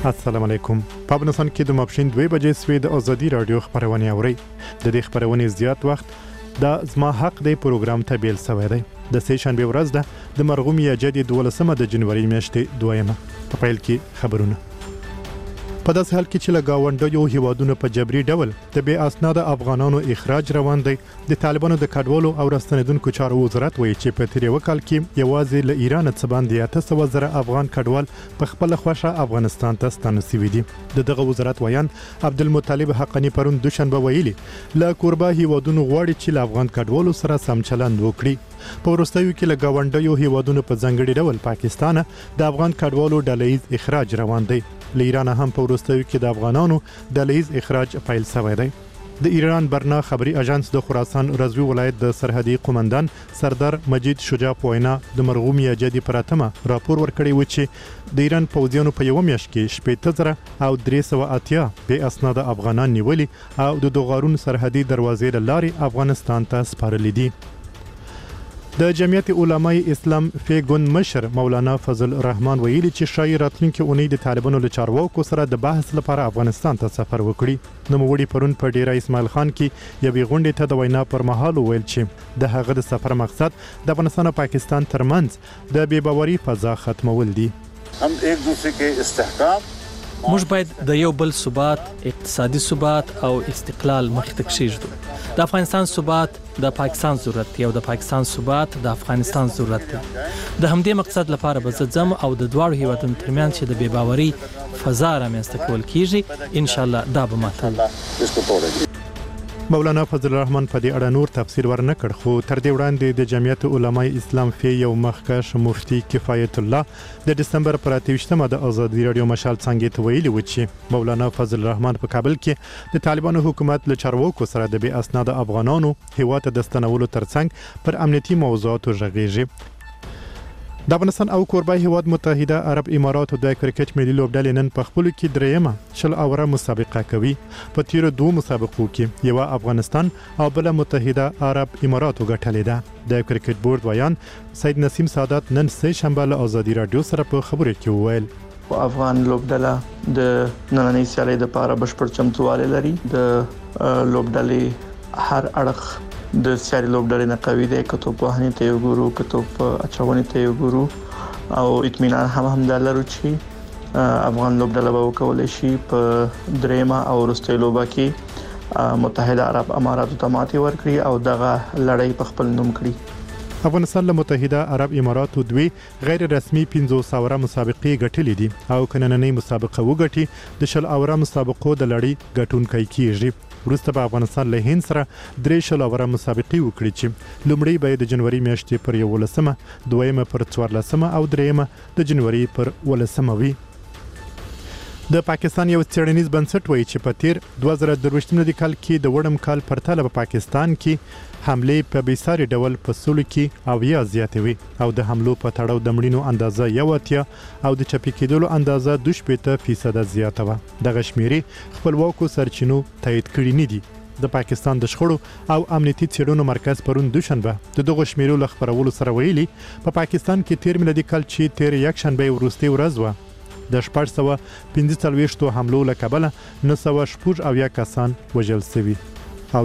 السلام علیکم. په افغانستان کې د ماپښین 2 بجې سوي د ازادي رادیو خبرونه اوري. د دې خبرونې زیات وخت د زما حق دی پروګرام ته بیل سوی دی. د سه شنبه ورځ ده د مرغوم یجدي 12 د جنوري میاشتې 2مه. په پیل کې خبرونه. په داسې حال کې چې له گاونډیو هیوادونو په جبري ډول د بې اسناده افغانانو اخراج روان دی، د طالبانو د کډوالو او راستنیدونکو چارو وزارت وایي چې په تیر یو کال کې یوازې له ایران څخه باندې 800,000 افغان کډوال په خپل خوښه افغانستان ته ستانه شوي دي. دغه وزارت وایان عبدالمطلب حقانی پرون دوشنبه ویلي له کوربه هیوادونو غواړي چې له افغان کډوالو سره سم چلند وکړي. په وروستیو کې له گاونډیو هیوادونو په ځانګړي ډول پاکستان د افغان کډوالو ډلهیز اخراج روان دی. له ایران هم په وروستیو کې د افغانانو ډلهیز اخراج پیل شوی دی. د ایران برنا خبري اژانس د خراسان رضوی ولایت د سرحدي قومندان سردار مجید شجاع پوینا د مرغوم یجدي پراتمه راپور ورکړی و چې د ایران پوځیانو په یو میاشت کې 70,000 او 380 بې اسناده افغانان نیولي او د دوغارون سرحدي دروازې لارې افغانستان ته سپارلي دي. د جمعیت علماء اسلام فیګون مشر مولانا فضل الرحمن ویلي چې شاید راتلونکي اونۍ د طالبانو له چارواکو سره د بحث لپاره افغانستان ته سفر وکړي. نوموړي پرون په ډیره اسماعیل خان کې یوې غونډې ته د وینا پر مهال ویل چې د هغه د سفر مقصد د افغانستان او پاکستان ترمنځ د بې باوري فضا ختمول دي. هم ایک دوسرے کې استحکام موږ باید د یو بل ثبات، اقتصادي ثبات او استقلال مخې ته کښېږدو. د افغانستان ثبات د پاکستان ضرورت دی او د پاکستان ثبات د افغانستان ضرورت دی. د همدې مقصد لپاره به زه ځم او د دواړو هیوادونو ترمنځ چې د بې باورۍ فضا رامنځته کول کیږي، ان شاء الله دا به ماتل. مولانا فضل الرحمن په دې اړه نور تفسیر ورنکړ، خو تر دې وړاندې د جمعیت علماء اسلام فی یو مخکښ مفتی کفایت الله د دسمبر پر 28مه د ازادي رادیو مشال څنګه ته ویلي و چې مولانا فضل الرحمن په کابل کې د طالبانو حکومت له چارواکو سره د بې اسناده افغانانو هیواد ته د ستنولو ترڅنګ پر امنیتي موضوعاتو غږیږي. د افغانستان او کوربه هیواد متحده عرب اماراتو د کرکټ ملي لوبډلې نن په خپل کې درېمه 10 اوره مسابقه کوي. په تیر 2 مسابقو کې یو افغانستان او بل متحده عرب اماراتو ګټلې ده. د کرکټ بورډ ویان سید نسیم سعادت نن سه شنبه له ازادي رادیو سره په خبرو کې وویل افغان لوبډله د نننۍ سیالۍ لپاره بشپړ چمتووالی لري. د لوبډلې هر اړخ د سیاري لوبډلې نه قوي دی، که توپ وهنې ته یو ګورو، که توپ اچونې ته یو ګورو، او اطمینان هم دا لرو چې افغان لوبډله به وکولای شي په درېمه او وروستۍ لوبه کې متحده عرب اماراتو ته ماتې ورکړي او دغه لړۍ په خپل نوم کړي. افغانستان له متحده عرب اماراتو 2 غیر رسمي 500 اوره مسابقې ګټلې دي او کنننۍ مسابقه وګټي د 10 اوره مسابقو د لړۍ ګټونکي کیږي. وروسته به افغانستان له هند سره 3 اوره مسابقې وکړي چې لومړی به د جنوري میاشتې پر 11مه، دویمه پر 14مه او دریمه د جنوري پر 18مه وي. د پاکستان یو څېړنیز بنسټ وایي چې په تیر 2023 کال کې د وړم کال پرتله په پاکستان کې حملې په بیساري ډول په سلو کې او یا زیاتې وي او د حملو په تړاو د مړینو اندازه 1 او د چپی کېدلو اندازه 2% زیاته وه. دغه شمیرې خپلواکو سرچینو تایید کړي نه دي. د پاکستان د شخړو او امنیتي څېړنو مرکز پرون دوشنبه د دغه شمیرو له خبرولو سره ویلي په پاکستان کې تیر میلادي کال چې تیر یک شنبه وروستۍ ورځ وه د 445 حملو له کبله 914 کسان وژل شوي او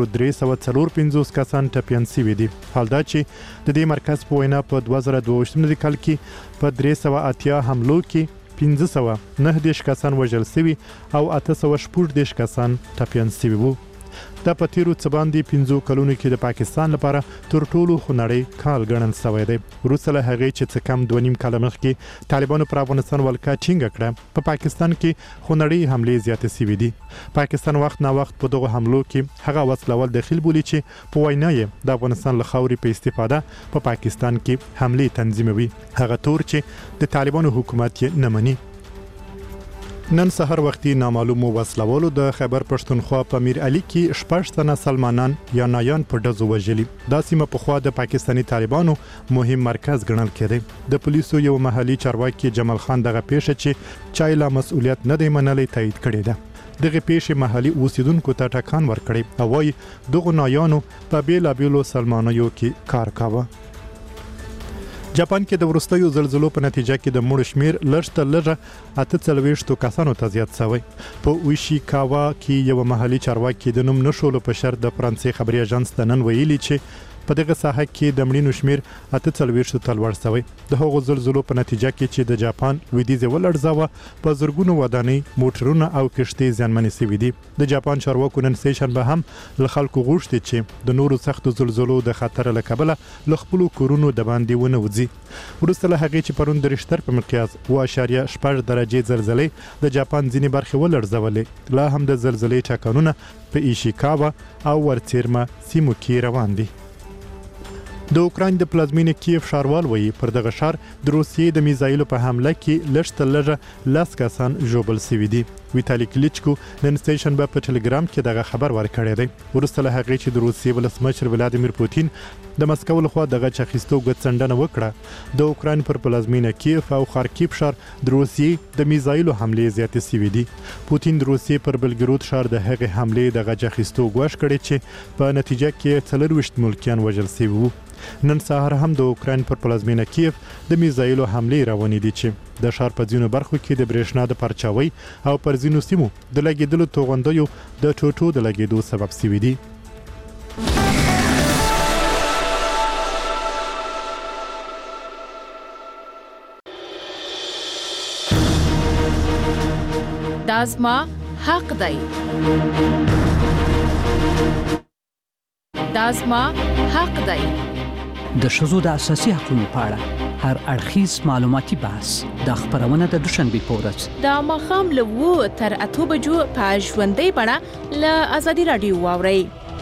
1354 کسان ټپیان شوي دي. حال دا چې د دې مرکز په وینا په 2022 کال کې په 380 حملو کې 519 کسان وژل شوي او 814 کسان ټپیان شوي وو. دا په تیرو څه باندې 15 کلونو کې د پاکستان لپاره تر ټولو خونړی کال ګڼل شوی دی. وروسته له هغې چې څه کم 2.5 کاله مخکې طالبانو پر افغانستان ولکه ټینګه کړه، په پاکستان کې خونړی حملې زیاتې شوي دي. پاکستان وخت نه وخت په دغه حملو کې هغه وسلوال دخیل بولي چې په وینا یې د افغانستان له خاورې په استفاده په پاکستان کې حملې تنظیموي، هغه تور چې د طالبانو حکومت یې نه مني. نن سحر وختي نامعلومو وسلوالو د خیبر پښتونخوا په میر علي کې 6 تنه سلمانان یا نایان په ډزو وژلي. دا سیمه پخوا د پاکستاني طالبانو مهم مرکز ګڼل کېده. د پولیسو یو محلي چارواکي جمال خان دغه پیښه چې چا له مسؤلیت نه دی منلی تایید کړې ده. دغه پیښې محلي اوسیدونکو ته ټکان ورکړي او وايي دغه نایانو په بیلابیلو سلمانیو کې کار کاوه. جاپان کې د وروستیو زلزلو په نتیجه کې د مړو شمیر لږ 48 کسانو ته زیات شوی. په اویشیکاوا کې یو محلي چارواکي د نوم نشولو په شرط د فرانسې خبري اژانس ته نن ویلي چې په دغه ساحه کې د مړینو شمیر 48 ته لوړ شوی. د هغو زلزلو په نتیجه کې چې د جاپان لویدیځ ولړزاوه په زرګونو ودانۍ، موټرونه او کشتۍ زیانمنې شوي دي. د جاپان چارواکو نن سه شنبه هم له خلکو غوښتي چې د نورو سختو زلزلو د خطر له کبله له خپلو کورونو د باندې ونه وځي. وروسته له هغې چې پرون د ریشتر په مقیاس 7.8 درجې زلزلې د جاپان ځینې برخې ولړزولې، لا هم د زلزلې ټکانونه په ایشیکاوا او ورڅیرما سیمو کې روان دي. د اوکراین د پلازمینې کیف ښاروال وایي پر دغه ښار د روسیې د میزایلو په حمله کې لږ 10 کسان ژوبل شوي دي. ویتالي کلیچکو نن شنبه په ټلګرام کې دغه خبر ورکړی دی. وروسته له هغې چې د روسیې ولسمشر ولادیمیر پوتین د مسکو لخوا دغه چاخیستو ګڅنډنه وکړه، د اوکراین پر پلازمینه کیف او خارکیف ښار د روسیې د میزایلو حملې زیاتې شوي دي. پوتین د روسیې پر بلګرود ښار د هغې حملې دغه چاخیستو ګواښ کړی چې په نتیجه کې 24 ملکیان وژل شوي وو. نن سهار هم د اوکراین پر پلازمینه کیف د میزایلو حملې روانې دي چې د ښار په ځینو برخو کې د برېښنا د پرچاوۍ او پر ځینو سیمو د لګېدلو توغندیو د ټوټو د لګېدو سبب شوي دي. دا زما حق دی. دا زما حق دی. د ښځو د اساسي حقوقو په اړه هر اړخیز معلوماتي بحث د خبرونه د دوشنبه په ورځ د ماښام له 2 تر 8 بجو په ژوندۍ بڼه له ازادي رادیو واورئ.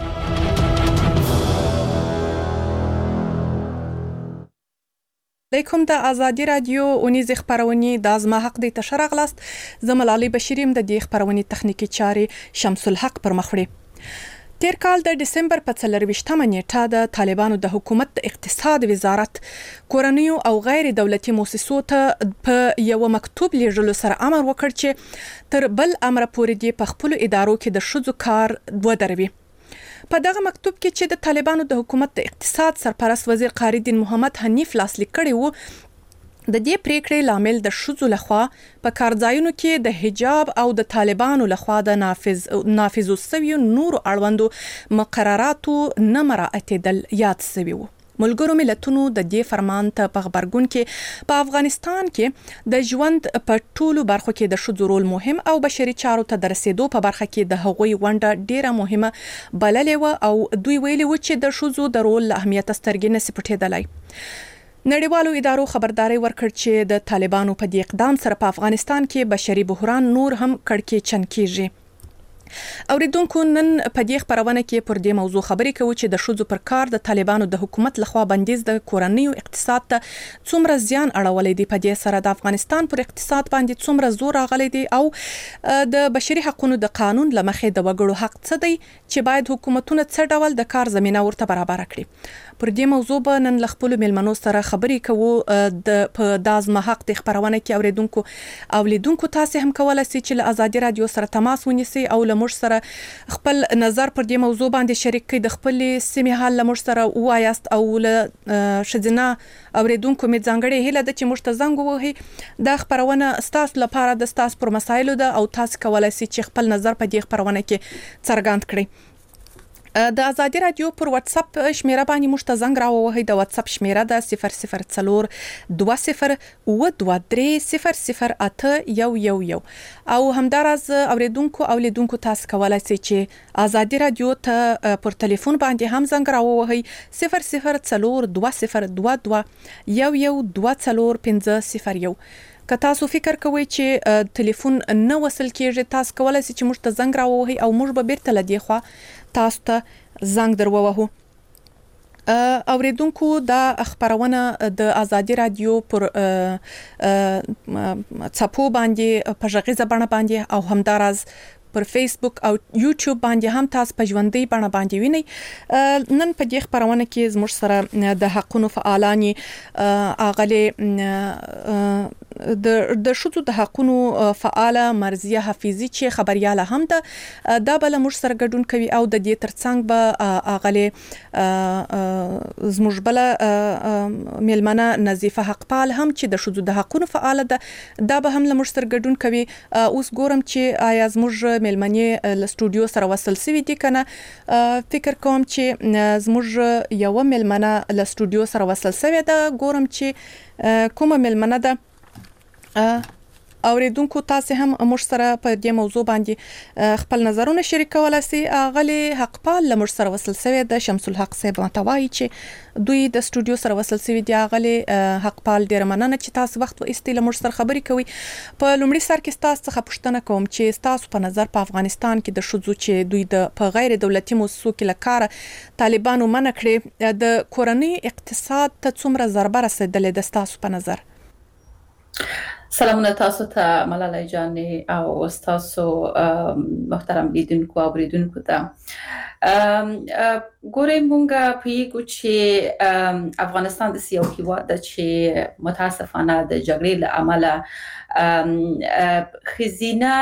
علیکم د ازادي رادیو اونیز خبرونه د ازما حق د تشر غلاست. زملالي بشیریم د دې خبرونه تخنیکی چارې شمس الحق پر مخ وړي. تیر کال د دسمبر په 24مه نیټه د طالبانو د حکومت د اقتصاد وزارت کورنیو او غیر دولتي مؤسسو ته په یو مکتوب لیږلو سره امر وکړ چې تر بل امر پورې دی په خپل ادارو کې د شذو کار ودروي. په دغه مکتوب کې چې د طالبانو د حکومت د اقتصاد سرپرست وزیر قاری دین محمد حنیف لاسلیک کړی وو، د دې پریکړې لامل د شذو لخوا په کارځایونو کې د حجاب او د طالبانو لخوا د نافذ شویو نور اړوندو مقرراتو نه مراعاتېدل یاد شوی وو. ملګرو ملتونو د دې فرمان ته په خبرګون کې په افغانستان کې د ژوند په ټولو برخو کې د شذو رول مهم او بشري چارو ته د رسیدو په برخه کې د هغوی ونډه ډیره مهمه بللې و او دوی ویلي و چې د شذو د رول اهمیت سترګې نه سي پټېدلی. نړیوالو ادارو خبرداري ورکړ چې د طالبانو په دې اقدام سره په افغانستان کې بشري بحران نور هم کړکېچن کیږي. اوریدونکو نن په دې خبرونه کې پر دې موضوع خبرې کوو چې د شذو پر کار د طالبانو د حکومت لخوا بندیز د کورنیو اقتصاد ته څومره زیان اړولې دي، په دې سره د افغانستان پر اقتصاد باندې څومره زور راغلی دی او د بشري حقوقو د قانون لمخې د وګړو حق څه دی چې باید حکومتونه څه ډول د کار زمينه ورته برابر کړي. پر دې موضوع به نن ل خپل ملمنو سره خبرې کوو. د په دازمه حق د خبرونه کې اوریدونکو او لیدونکو تاسو هم کولای شئ چې له ازادي رادیو سره تماس ونیسئ او له موږ سره خپل نظر پر دې موضوع باندې شریک کړئ. د خپل سیمه حال له موږ سره وایاست او له شذنا اوریدونکو می ځانګړي هله د چې موږ ته زنګ ووهي. د خبرونه ستاسو لپاره د ستاسو پر مسایلو ده او تاسو کولای شئ چې خپل نظر په دې خبرونه کې څرګند کړئ. د ازادي رادیو پر واتس اپ شمیره باندې موږ ته زنګ راووهئ. د واتس اپ شمیره ده 004202300811 او همدارز اوریدونکو او لیدونکو تاسو کولای شئ چې ازادي رادیو ته پر ټلیفون باندې هم زنګ راووهئ 004220112450. که تاسو فکر کوئ چې ټلیفون نه وصل کیږي، تاسو کولای شئ چې موږ ته زنګ راووهئ او موږ به بیرته لدی خو تاسو ته زنګ درووهو. اوریدونکو دا خبرونه د ازادي رادیو پر څپو باندې په ژغیزه بڼه باندې او همدارز پر فیسبوک او یوټیوب باندې هم تاسو په ژوندۍ بڼه باندې وینئ. نن په دې خبرونه کې زموږ سره د حقونو فعالان اغلی د شذو د حقونو فعاله مرزیه حفیظي چې خبرياله هم ده دا بل موږ سره ګډون کوي او د دې ترڅنګ به اغله زموږ بل ملمنه نظیفه حقپال هم چې د شذو د حقونو فعاله ده دا به هم موږ سره ګډون کوي. اوس ګورم چې آیا زموږ ملمنې ل سټوډیو سره وصل سوي دي کنه. فکر کوم چې زموږ یو ملمنه ل سټوډیو سره وصل سوي ده. ګورم چې کومه ملمنه ده اوریدونکو تاسو هم موږ سره په دې موضوع باندې خپل نظرونه شریکولای شئ. غلي حقپال لمر سره وصل سوي د شمس الحق صاحب متوای چې دوی د سټوډیو سره وصل سوي دی. غلي حقپال ډیر مننه چې تاسو وخت و استیل مر سره خبري کوي. په لومړي سر کې تاسو څخه پوښتنه کوم چې تاسو په نظر په افغانستان کې د شذو چې دوی د په غیر دولتي مؤسسو کې لکاره طالبانو منع کړي د کورنۍ اقتصاد ته څومره ضربه رسیدلې د تاسو په نظر؟ سلامونه تاسو ته ملالۍ جانې او تاسو محترم لیدونکو او اوریدونکو ته. ګورئ مونږه پیګو چې افغانستان د سیاسي هیواد چې متاسفانه د جګړې له امله خزینه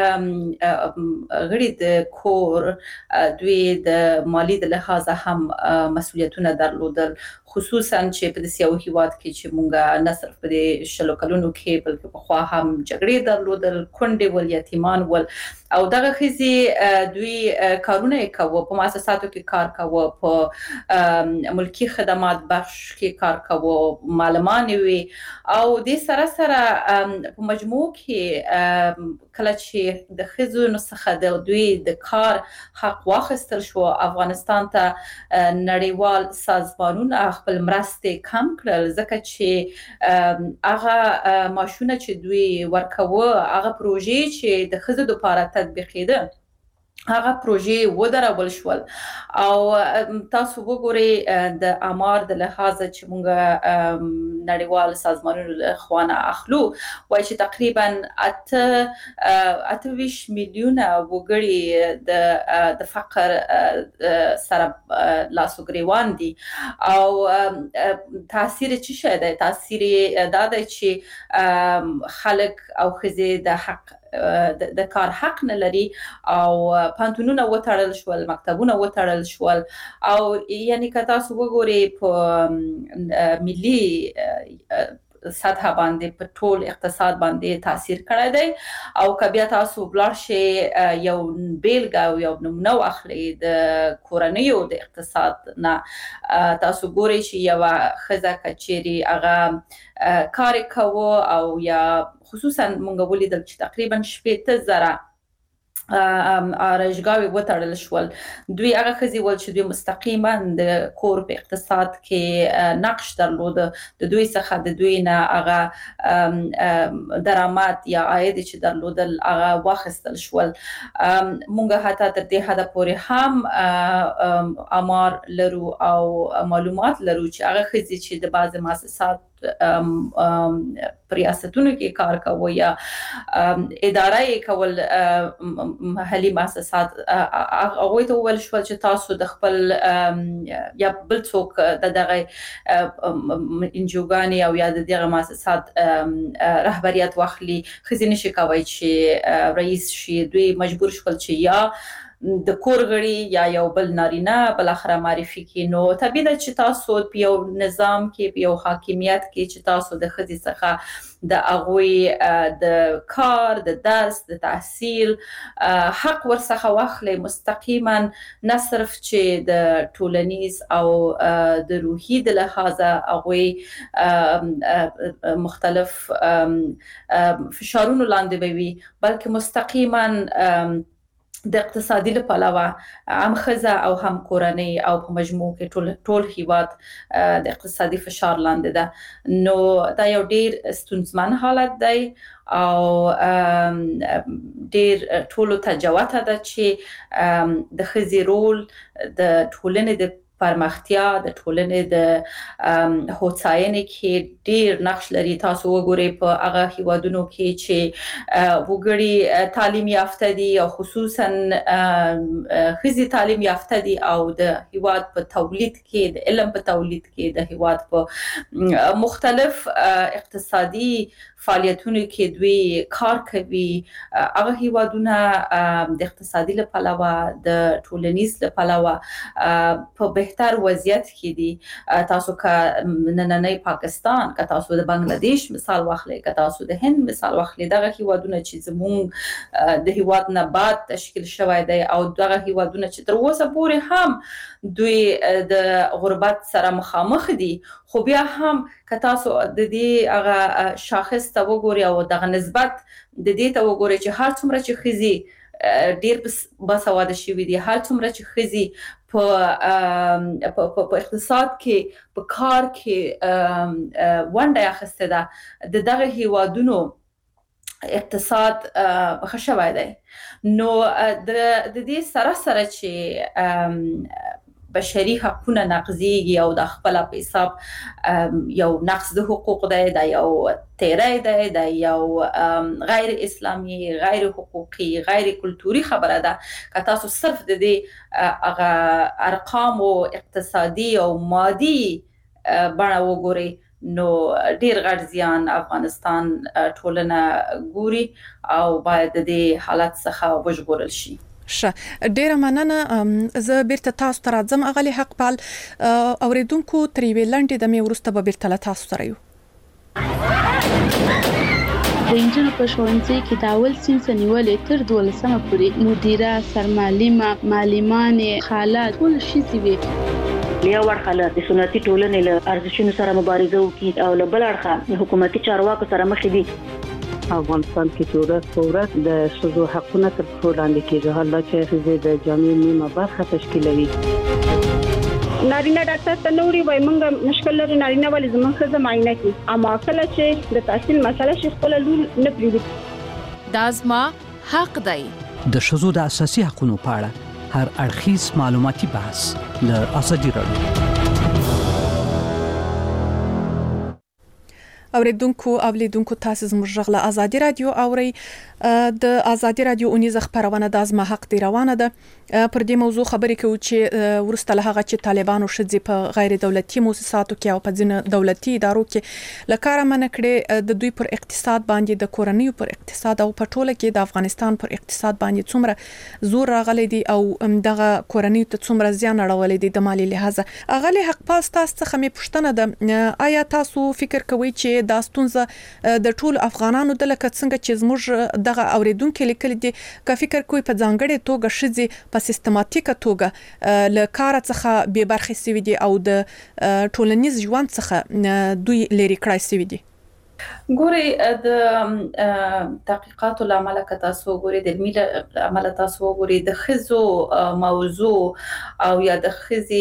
غړي د کور دوی د مالی د لحاظه هم مسؤلیتونه درلودل، خصوصا چې په سیاسي هیواد کې چې مونږه نه صرف په شلو کلونو کې بلکې په خوا هم جګړې درلودل، کونډې ول، یتیمان ول او دغه خزي دوی کارونه کوي، په مؤسساتو کې کار کوي، په ملکی خدمات بخش کې کار کوي، معلمان وي او د سره په مجموع کې کله چې د خزو نسخه د دوی د کار حق واخیستل شو، افغانستان ته نړیوال سازمانونه خپل مرستې کم کړل ځکه چې هغه ماشونه چې دوی ورکوه، هغه پروژې چې د خزو لپاره تطبیقېده هغه پروژې ودرول شول او تاسو وګورئ د امار د لحاظه چې موږ نړیوال سازمانونو له خوانه اخلو وایي چې تقریبا 28 میلیونه وګړي د فقر سره لاسو ګریوان دي او تاثیر څه شي دی؟ تاثیر دا دی چې خلک او خزې د حق د کار حق نه لري او پانتونونه وتړل شول، مکتبونه وتړل شول او یعنی که تاسو وګورئ په ملي سطح باندې په ټول اقتصاد باندې تاثیر کړی دی او که بیا تاسو بلار شي یو بیلګه او یو نمونه واخلئ د کورنیو د اقتصاد نه، تاسو ګورئ چې یوه ښځه که چیرې هغه کار کوي او یا خصوصا مونږ ولیدل چې تقریبا 80,000 آرایشګاوې وتړل شول. دوی هغه ښځې ول چې دوی مستقیما د کور په اقتصاد کې نقش درلوده، د دوی څخه د دوی نه هغه درآمد یا عاید چې درلودل هغه واخیستل شول. مونږ حتی تر دې حده پورې هم امار لرو او معلومات لرو چې هغه ښځې چې د بعض مؤسسات ریاستونو کې کار کوي یا اداره کول محلي مؤسسات، هغه ته ویل شو چې تاسو د خپل یا بل څوک دغه انجوګانی او یا دغه مؤسسات رهبریت واخلي، خزینه شي کوي چې رئیس شي. دوی مجبور شول چې یا د کور غړي یا یو بل نارینه بل اخره معرفي کی. نو طبیعي ده چې تاسو په یو نظام کې په یو حاکمیت کې چې تاسو د خزي څخه د اغوي د کار، د درس، د تحصیل حق ورڅخه واخلي مستقیما، نه صرف چې د ټولنیز او د روحي د لحاظه اغوي مختلف فشارونو لاندې وي بلکې مستقیما د اقتصادي لپاره هم خزه او هم کورنۍ او په مجموع کې ټول هیواد د اقتصادي فشار لاندې ده. نو دا یو ډیر ستونزمن حالت دی او ډیر ټولو ته جوته ده چې د خزي رول د ټولنې د پرمختیا د ټولنې د هوساینې کې ډیر نقش لري. تاسو وګورئ په هغه هیوادونو کې چې وګړي تعلیم یافته دي او خصوصا ښځې تعلیم یافته دي او د هیواد په تولید کې د علم په تولید کې د هیواد په مختلف اقتصادي فعالیتونو کې دوی کار کوي. هغه هیوادونه د اقتصادي لپاره د ټولنیز لپاره په بهتر وضعیت کې دي. تاسو که نننۍ پاکستان، که تاسو د بنگلاديش مثال واخلئ، که تاسو د هند مثال واخلئ، دغه هیوادونه چې زموږ د هیواد نه بعد تشکیل شوی دی او دغه هیوادونه چې تر اوسه پورې هم دوی د غربت سره مخامخ دي، خو بیا هم که تاسو د دې هغه شاخص ته وګورئ او دغه نسبت د دې ته وګورئ چې هر څومره چې ښځې ډیر باسواده شوي دي، هر څومره چې ښځې په اقتصاد کې په کار کې ونډه اخیستې ده، د دغه هیوادونو اقتصاد ښه شوی دی. نو د دې سره سره چې بشري حقوقونه نقضيږي او د خپل په حساب یو نقص د حقوق دی، دا یو تیری دی، دا یو غیر اسلامي، غیر حقوقي، غیر کلتوري خبره ده. که تاسو صرف د دې ارقام او اقتصادي او مادي بڼه وګورئ نو ډیر غټ زیان افغانستان ټولنه ګوري او باید د دې حالت څخه وژغورل شي. ډیره مننه. زه بیرته تاسو ته راځم اغلی حقپال. اوریدونکو تر یوې لنډې دمې وروسته به بیرته له تاسو سره یو. د انجنونو په ښوونځي کې د اول صنف نیولې تر 12مه پورې مدیره، سرمعلمه، معلمانې، خاله ټول ښځې وي. یو ورخه د سنتي ټولنې له ارزښتونو سره مبارزه وکړي او له بل اړخه حکومتي چارواکو سره مخ دي. افغانستان کې ورځ د ښځو حقونه تر پښو لاندې کېږي، حالا چې ښځې د جامعې نیمه برخه تشکیلوي. نارینه ډاکټر ته نوري وای مونږ مشکل لري، نارینه ولې زموږ ښځه معاینه کوي، اما کله چې د تحصیل مسله شي خپل لور نه پریږدي. دا زما حق دی. د ښځو د اساسي حقوقو په اړه هر اړخیز معلوماتي بحث د ازادي راډیو. اوریدونکو او لیدونکو تاسو زموږ غږ له ازادي رادیو اوري. د ازادي رادیو اونیزه خبرونه د ازما حق دی روانه ده. پر دې موضوع خبرې کوو چې ورسته له هغه چې طالبانو ښځې په غیر دولتي مؤسساتو کې او په ځینو دولتي ادارو کې لکاره منع کړې، د دوی پر اقتصاد باندې، د کورنیو پر اقتصاد او په ټوله کې د افغانستان پر اقتصاد باندې څومره زور راغلی دی او دغه کورنیو ته څومره زیان اړولی دی د مالی لحاظه. اغلی حق پاس تاسو څخه مې پوښتنه ده، آیا تاسو فکر کوئ چې دا ستونزه د ټول افغانانو د لکه څنګه چې زموږ دغه اوریدونکو لیکل دي، که فکر کوئ په ځانګړې توګه ښځې په سیستماتیکه توګه له کار څخه بې برخې سوي دي او د ټولنیز ژوند څخه دوی لري کړای سوي دي؟ ګوري د تحقیقاتو لامل که تاسو ګوري د علمي عمل تاسو ګوري د ښځو موضوع او یا د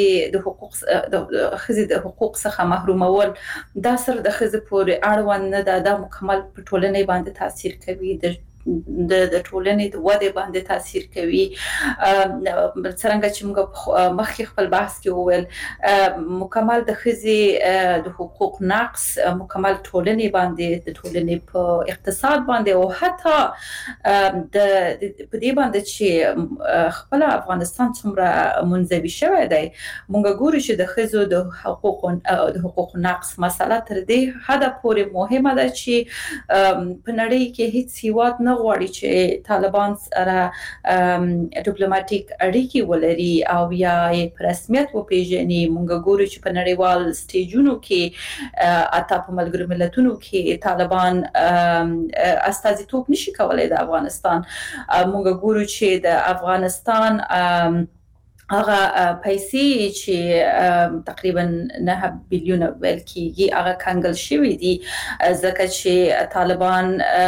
ښځې د حقوق څخه محرومول دا سر د ښځې پورې اړوند نه ده، دا مکمل په ټولنې باندې تاثیر کوي، د ټولنې د وده باندې تاثیر کوي. څنګه چې موږ مخکې خپل بحث کې وویل مکمل د ښځې د حقوق نقص مکمل ټولنې باندې، د ټولنې په اقتصاد باندې او حتی په دې باندې چې خپل افغانستان څومره منزوي شوی دی. موږ ګورو چې د ښځو د حقوق نقص مسله تر دې حده پورې مهمه ده چې په نړۍ کې هیڅ هیواد نه غواړي چې طالبان سره ډیپلوماټیک اړیکې ولري او یا یې په رسمیت وپیژني. موږ ګورو چې په نړیوال سټیجونو کې اته په ملګرو ملتونو کې طالبان استازیتوب نشي کولای د افغانستان. موږ ګورو چې د افغانستان هغه پیسې چې تقریبا 9 بلیون ویل کېږي هغه کنګل شوي دي ځکه چې طالبان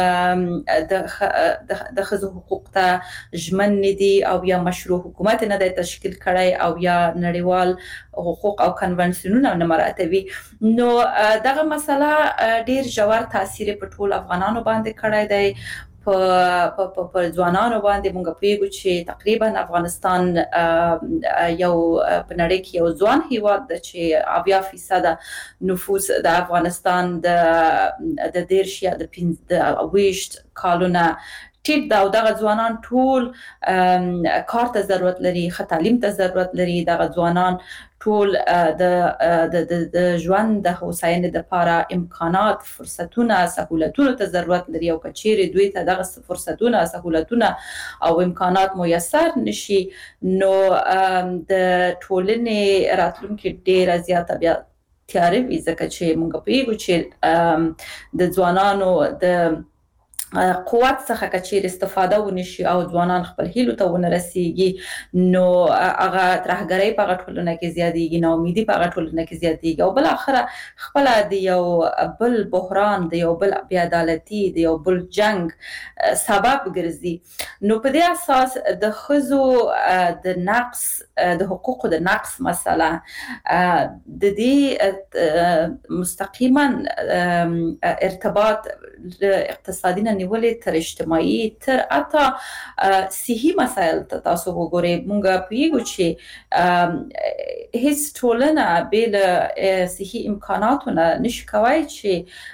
د ښځو حقوق ته ژمن نه دي او یا مشروع حکومت نه دی تشکیل کړی او یا نړیوال حقوق او کنونسیونونه نه مراعاتوي. نو دغه مسله ډیر ژور تاثیر په ټول افغانانو باندې کړی دی، په ځوانانو باندې موږ پیګو چې تقریبا افغانستان یو په نړۍ کې یو ځوان هیواد د چې 80% نفوس د افغانستان د 10 یا د 20 کالونه ټیټ دا او دغه ځوانان ټول کار ته ضرورت لري، ښه تعلیم ته ضرورت لري. دغه ځوانان ټول د ژوند د هوساینې لپاره امکانات، فرصتونه، سہولتونو ته ضرورت لري او کچېرې دوی ته دغه فرصتونه، سہولتونه او امکانات میسر نشي نو د ټولنې راتلونکي ډېره زیاته بیا تیاره وي، ځکه چې موږ پیګو چې د ځوانانو د قوت څخه کچیر استفاده ونشي او ځوانان خپل هیلو ته ونرسيږي نو هغه ترهګرۍ په غټولونه کې زیاتېږي، نو امیدي په غټولونه کې زیاتېږي او بل اخره خپل د یو بل بحران، د یو بل بې عدالتي، د یو بل جنگ سبب ګرځي. نو په دې اساس د خزو د نقص، د حقوقو د نقص مسله د دې مستقیما ارتباط اقتصادي نه نیولې تر اجتماعي تر اته صحي مسایل ته تاسو وګورئ. مونږ پیګو چې هیڅ ټولنه بل صحي امکاناتو نه نشي کوي چې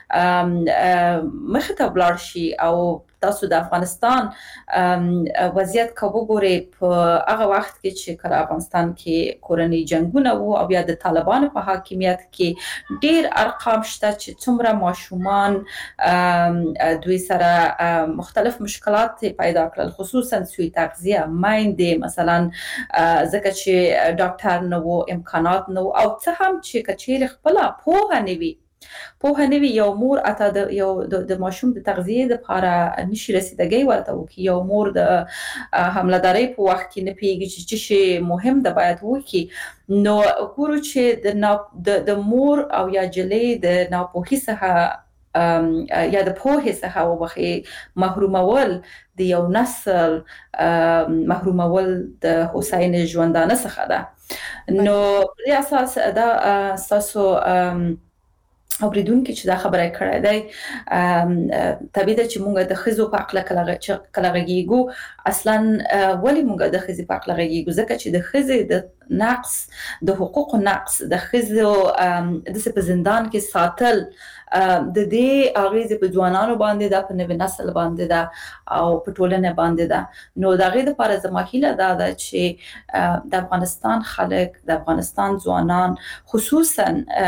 مخ ته ولاړ شي او تاسو د افغانستان وضعیت کو وګورئ په هغه وخت کې چې کله افغانستان کې کورنۍ جنگونه وو او بیا د طالبانو په حاکمیت کې ډیر ارقام شته چې څومره ماشومان دوی سره مختلف مشکلات پیدا کړل، خصوصا سوی تغذیه، مایندې مثلا ځکه چې ډاکټر نه وو، امکانات نه وو او څه هم چې کچېر خپل پوهه نه وي یو مور اته د ماشوم د تغذیه لپاره نشي رسیدګي ورته وکي، یو مور د حملداري په وخت کې نه پیږي چې شي مهم د باید وکي. نو ګورو چې د مور او یا جلې د ناپوهي څخه یا د پوهې څخه وبخي محرومول د یو نسل محرومول د هوساینې ژوندانه څخه ده. نو په اساس دا اساسو اوریدونکو چې دا خبره کړې ده طبيعي ده چې موږ د خزو په عقل کلغږیګو اصلا ولی موږ د خزې په عقل غږیګو ځکه چې د خزې د نقص، د حقوق نقص، د خزو د په زندان کې ساتل د دې اغیزه په ځوانانو باندې ده، په نوې نسل باندې ده او په ټولنه باندې ده. نو دا غي د لپاره زما هیله ده چې د افغانستان خلک، د افغانستان ځوانان خصوصا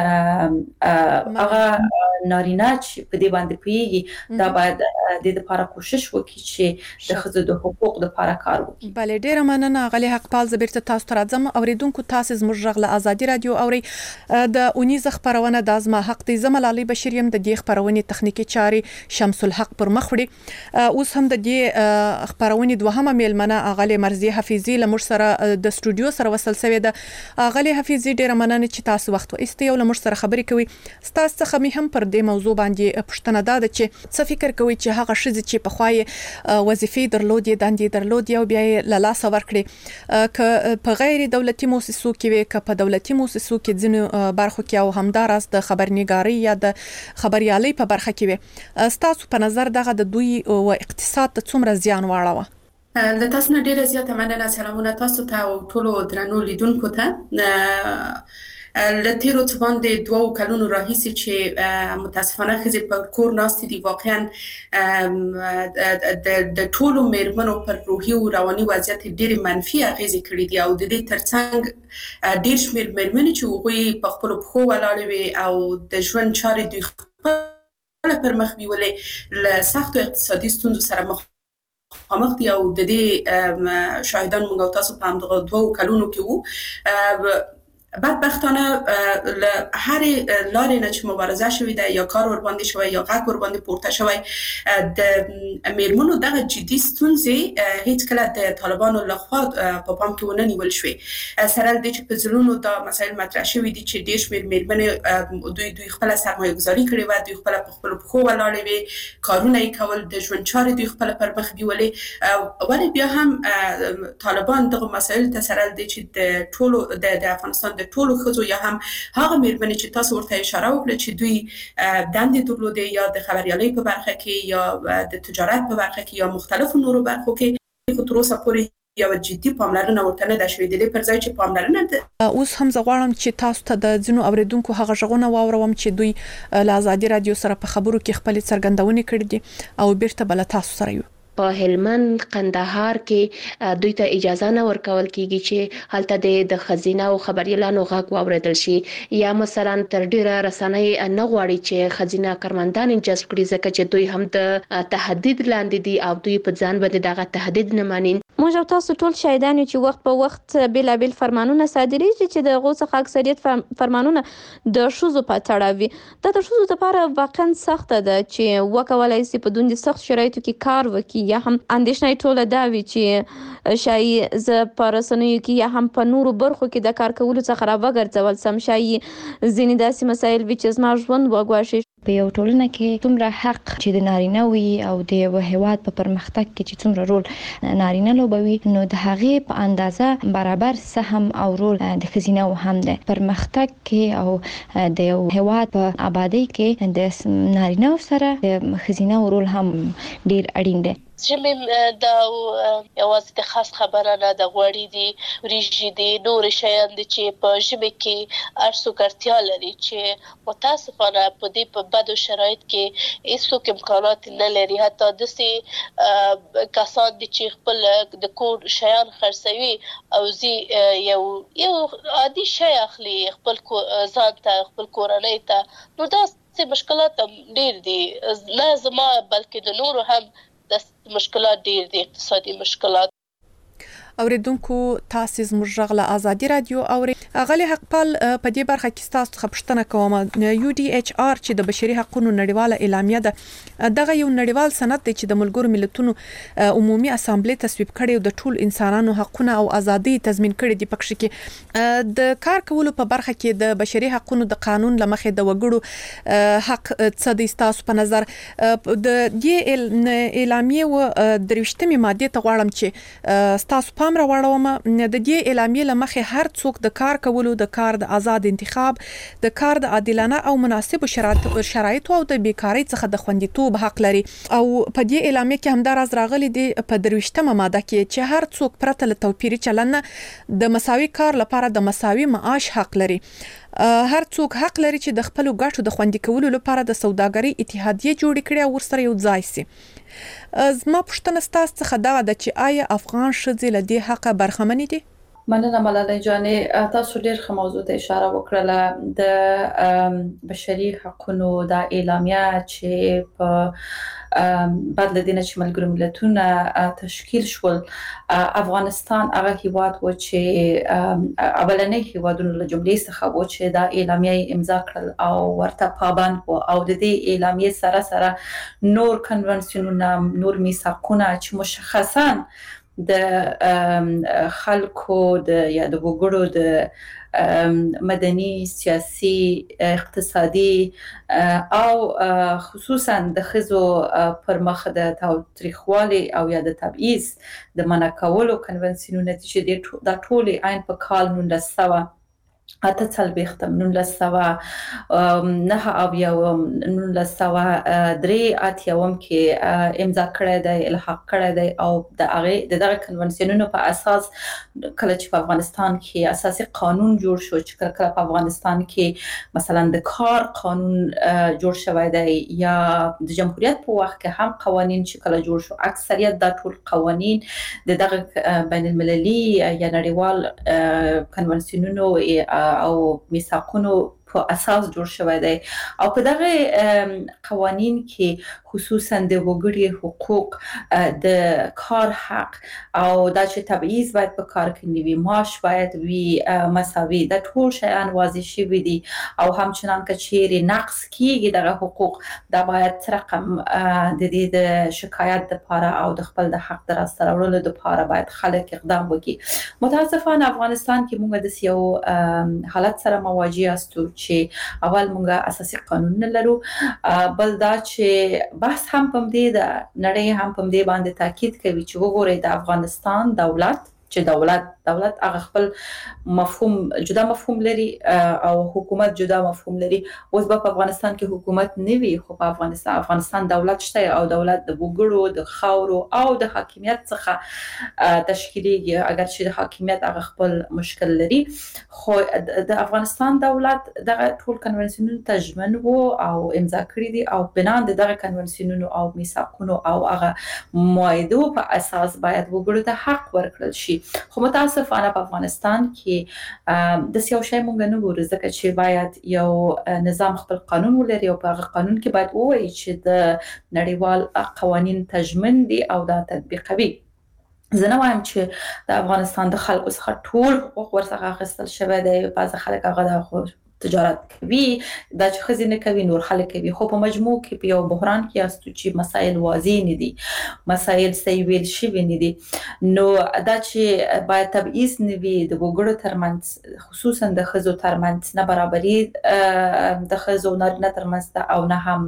هغه نارینه چې په دې باندې پیږي دا باید د دې لپاره کوشش وکړي چې د خزو د حقوق لپاره کار وکړي. بله ډیره مننه غلی حقپال زبرته تاسو ته راځم. اوریدونکو تاسو زموږ غږ له ازادي رادیو اوري د اونیز خبرونه د ازما حق د زمل علي بشیر يم د دې خبرونې تخنیکی چاري شمس الحق پر مخ وړي. اوس هم د دې خبرونې دوهمه میلمنه اغلی مرزي حفيظي لمر سره د استودیو سره وصل شوی ده. اغلی حفيظي ډیره مننه چې تاسو وخت واستي او لمر سره خبرې کوي. تاسو څخه هم پر دې موضوع باندې پښتنه ده چې څه فکر کوي چې هغه شذ چې په خوای وظیفې درلودي، دندې درلودي او بیا له لاس ورکړي ک په غیر دولتي مؤسسو کې وي، ک په دولتي مؤسسو کې ځینې برخو کې او همداراز د خبرنګاري یا د خبريالي په برخه کې وي. تاسو په نظر دغه د دوی او اقتصاد ته څومره زیان واړاوه؟ د تاسو نه ډیره زیاته مننه. سلامونه تاسو ته او ټولو درنو لیدونکو ته. لتیرو څه باندې 2 کلونو راهیسې چې متاسفانه خزې په کور ناستې دي، واقعا د ټولو میرمنو پر روحي او رواني وضعیت ډېر منفي اغیزې کړې دي او د دې ترڅنګ ډېر شمېر میرمنې چې هغوی په خپلو پښو ولاړې وي او د ژوند چارې دوی خپله پر مخ بیولې له سختو اقتصادي ستونزو سره مخامخ دي او د دې شاهدان موږ تاسو په همدغه 2 کلونو کې وو. بدبختانه هر لارې نه چې مبارزه شوې ده یا کار ور باندې شوی یا غږ ور باندې پورته شوی، د میرمنو دغه جدي ستونزې هیڅ کله د طالبانو لخوا په پام کې ونه نیول شوې. سره د چې په ځلونو دا مسایل مطرح شوې دي چې ډېر شمېر میرمنې دوی خپل سرمایه گذاري کړې و، دوی خپل په خپل پښو ولاړې وي، کارونه یې کول، د ژوند چارې دوی خپل پر مخ بیولې. ولی بیا هم طالبان دغه مسایل ته سره د چې د ټولو د افغانستان د د ټولو ښځو یا هم هغه میرمنې چې تاسو ورته اشاره وکړه چې دوی دندې درلودې یا د خبریالۍ په برخه کې یا د تجارت په برخه کې یا مختلفو نورو برخو کې خو تر اوسه پورې یو جدي پاملرنه ورته نه ده شوې. د دې پر ځای چې پاملرنه اوس هم زه غواړم چې تاسو ته د ځینو اوریدونکو هغه ژغونه واوروم چې دوی له آزادي رادیو سره په خبرو کې خپل څرګندونې کړې دي او بیرته بل تاسو سره یو. په هلمند قندهار کې دوی ته اجازه نه ورکول کیږي چې هلته د خزینه او خبريالانو غږ واوریدل شي یا مثلا تر ډیره رسنۍ نه غواړي چې خزینه کارمندان جذب کړي ځکه چې دوی هم د تهدید لاندې دي او دوی په ځان باندې دغه تهدید نه ماني. موږ او تاسو ټول شاهدان یو چې وخت په وخت بیلابل فرمانونه صادریږي چې د غوڅه اکثریت فرمانونه د شوزو په تړاوي د شوزو لپاره واقعا سخت ده چې وکولای شي په دوی سخت شرایطو کې کار وکړي یا هم اندیشنه ټوله دا وی چې شای ز پرسنوي کې یا هم په نورو برخو کې د کار کولو څخه راوګرځول سم شای ځینې داسې مسایل چې زما ژوند وګواښي. په یو ټولنه کې څومره حق چې د نارینه وي او د یو هیواد په پرمختګ کې چې څومره رول نارینه لوبوي نو د هغې په اندازه برابر سهم او رول د ښځینه هم ده. پرمختګ کې او د یو هیواد په آبادی کې د نارینه سره د ښځینه رول هم ډیر اړین دی. ژمې دا یوازې د خاص خبره نه د غوړې دي وريجې دي نور شیان دي چې په ژمې کې ارسو کړتیا لري چې متاسفانه په دې په بدو شرایط کې هیڅ امکانات نه لري. حتی داسې کسان دي چې خپل د کور شیان خرڅوي او زی یو عادي شی اخلي خپل ځان ته خپل کورنۍ ته نو دا څه مشکلات ډیر دي نه زما بلکې د نورو هم د مشکلات ډیر دي اقتصادي مشکلات. اوریدونکو تاسو زموږ غږ آزادي رادیو اوري غلي حقپال په دې برخه کې تاسو خبرشتنه کوم. UDHR چې د بشري حقوقو نړیواله اعلامیه ده دغه یو نړیوال سند دی چې د ملګرو ملتونو عمومي اسامبلې تصویب کړي او د ټول انسانانو حقوقونه او ازادي تضمین کړي دي. پکې کې د کار کولو په برخه کې د بشري حقوقو د قانون لمخې د وګړو حق څه دي تاسو په نظر د دې اعلامیه و دروشتمه ماده ته غواړم چې تاسو پام راوړم د دې اعلامیه لمخې هر څوک د کار کولو د کار د آزاد انتخاب د کار د عادلانه او مناسب شرایطو او د بیکاری څخه د خوندیتوب حق لري او په دې اعلامیه کې همدا راز راغلي دي په 23مه ماده کې چې هر څوک پرته له توپیري چلن د مساوي کار لپاره د مساوي معاش حق لري. هر څوک حق لري چې د خپل ګټو د خوندي کولو لپاره د سوداګرۍ اتحادیه جوړ کړي او ورسره یو ځای شي. زما پوښتنه ستاسو څخه دا ده چې آیا افغان ښځې له دې حقه برخمنې دي؟ مننه ملالۍ جانې تاسو ډېر ښه موضوع ته اشاره وکړه د بشري حقوقو د اعلامیه چې په بعد لدينا چې ملګرو ملتونه تشکیل شول افغانستان هغه هیواد و چې اولنې هیوادونو له جملې څخه و چې دا اعلامیه امضا کړل او ورته پابند و او د دې اعلامیه سره نور کنونسیونونه نور میثاقونه چې مشخصاً د خلکو یا د وګړو د مدني سیاسي اقتصادي او خصوصا د ښځو پر مخ د تاوتریخوالي او یا د تبعیض د منع کولو کنونسیونونه چې د ټول عین په کال 1900 اته څلوېښتم 1909 او یو 1903 اتیاوم کې امضا کړی دی الحاق کړی دی او د دغه کنونسیونونو په اساس کله چې په افغانستان کې اساسي قانون جوړ شو چې کله په افغانستان کې مثلا د کار قانون جوړ شوی دی یا د جمهوریت په وخت کې هم قوانین چې کله جوړ شو اکثریت د ټول قوانین دغه بین المللي یا نړیوال کنونسیونونو او میثاقونو په اساس جوړ شوی دی او په دغه قوانین کې خصوصا د وګړي حقوق د کار حق او دا چې تبعیض باید په کار کې نه وي معاش باید وي مساوي د ټول شیان واضح شوي دي او همچنان که چیرې نقص کیږي دغه حقوق دا باید رقم د دې د شکایت لپاره او د خپل د حق د راسته راوړلو لپاره باید خلک اقدام وکړي. متاسفانه افغانستان کې موږ د یو حالت سره مواجه یاستو چې اول موږ اساسي قانون نه لرو بل دا چې بحث هم پم دې د نړۍ هم پم دې باندې تاکید کوي چې وګورئ د افغانستان دولت چې دولت هغه خپل مفهوم جدا مفهوم لري او حکومت جدا مفهوم لري. اوس په افغانستان کې حکومت نه وي، خو په افغانستان دولت شته او دولت د وګړو د خاورو او د حاکمیت څخه تشکیلیږي. اگر چې د حاکمیت هغه خپل مشکل لري، خو د افغانستان دولت دغه ټول کنونسیونونو ته ژمن وو او امضا کړی دي او بنا د دغه کنونسیونونو او میثاقونو او هغه معاهدو په اساس باید وګړو ته حق ورکړل شي. خو متاسفانه په افغانستان کې د یو شی مونږ نه ګورو، ځکه چې باید یو نظام خپل قانون ولري او په هغه قانون کې باید ووایي چې د نړیوال قوانین تضمین دي او دا تطبیقوي. زه نه وایم چې د افغانستان د خلکو څخه ټول حقوق ورڅخه اخیستل شوی دی، بعض خلک هغه د تجارت کوي، دا چې ښځې نه کوي نور خلک کوي، خو په مجموع کې په یو بحران کې یاستو چې مسایل واضح نه دي، مسایل صحیح ویل شوي نه دي. نو دا چې باید تبعیض نه وي د وګړو ترمنځ، خصوصا د ښځو ترمنځ نه برابري د ښځو نارینه ترمنځ او نه هم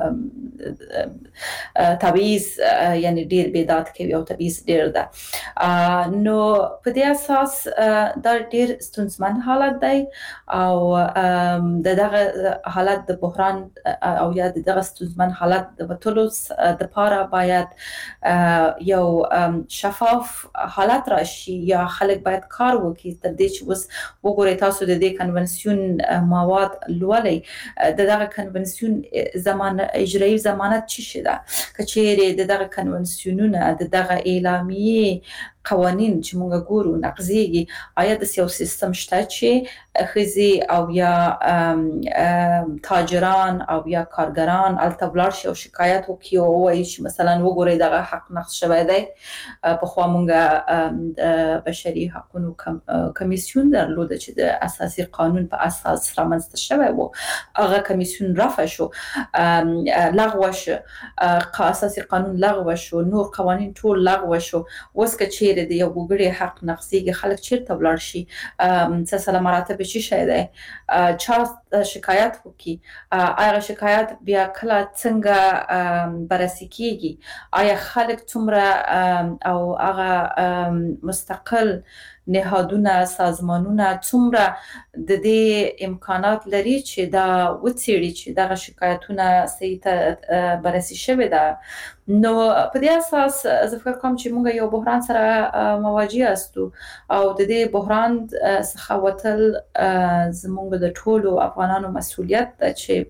تبعیض، یعنی ډیر بیداد کوي او تبعیض ډیر ده. نو په دې اساس دا ډیر ستونزمن حالت دی او د دغه حالت د بحران او یا د دغه ستونزمن حالت د وټولو د لپاره باید یو شفاف حالت راشي یا خلک باید کار وکړي تر دې چې اوس وګورئ تاسو د دې کنونسیون مواد لولئ. د دغه کنونسیون اجرایي ضمانت څه شي ده؟ که چیرې د دغه کنونسیونونه د دغه اعلامیې قوانین چې موږ ګورو نقضیږي، آیا د یو سیستم شته چې ښځې او یا تاجران او یا کارګران هلته ولاړ شي او شکایت وکړي او ووایي چې مثلا وګورئ دغه حق نقض شوی دی. پخوا موږ د بشري حقونو کمیسیون درلوده چې د اساسي قانون په اساس رامنځته شوی و، هغه کمیسیون رفع شو، لغوه شو، اساسي قانون لغوه شو، نور قوانین ټول لغوه شو. اوس که چیرې د یو وګړي حق نقضیږي، خلک چیرته ولاړ شي؟ سلسله مراتب څه شی دی؟ چا شکایت وکړي؟ هغه شکایت بیا کله څنګه بررسي کیږي؟ آیا خلک څومره او هغه مستقل نهادونه سازمانونه څومره د دې امکانات لري چې دا وڅېړي چې دغه شکایتونه صحیح ته بررسي شوې ده؟ نو په دې اساس زه فکر کوم چې موږ یو بحران سره مواجه یاستو او د دې بحران څخه وتل زموږ د ټولو افغانانو مسؤلیت ده چې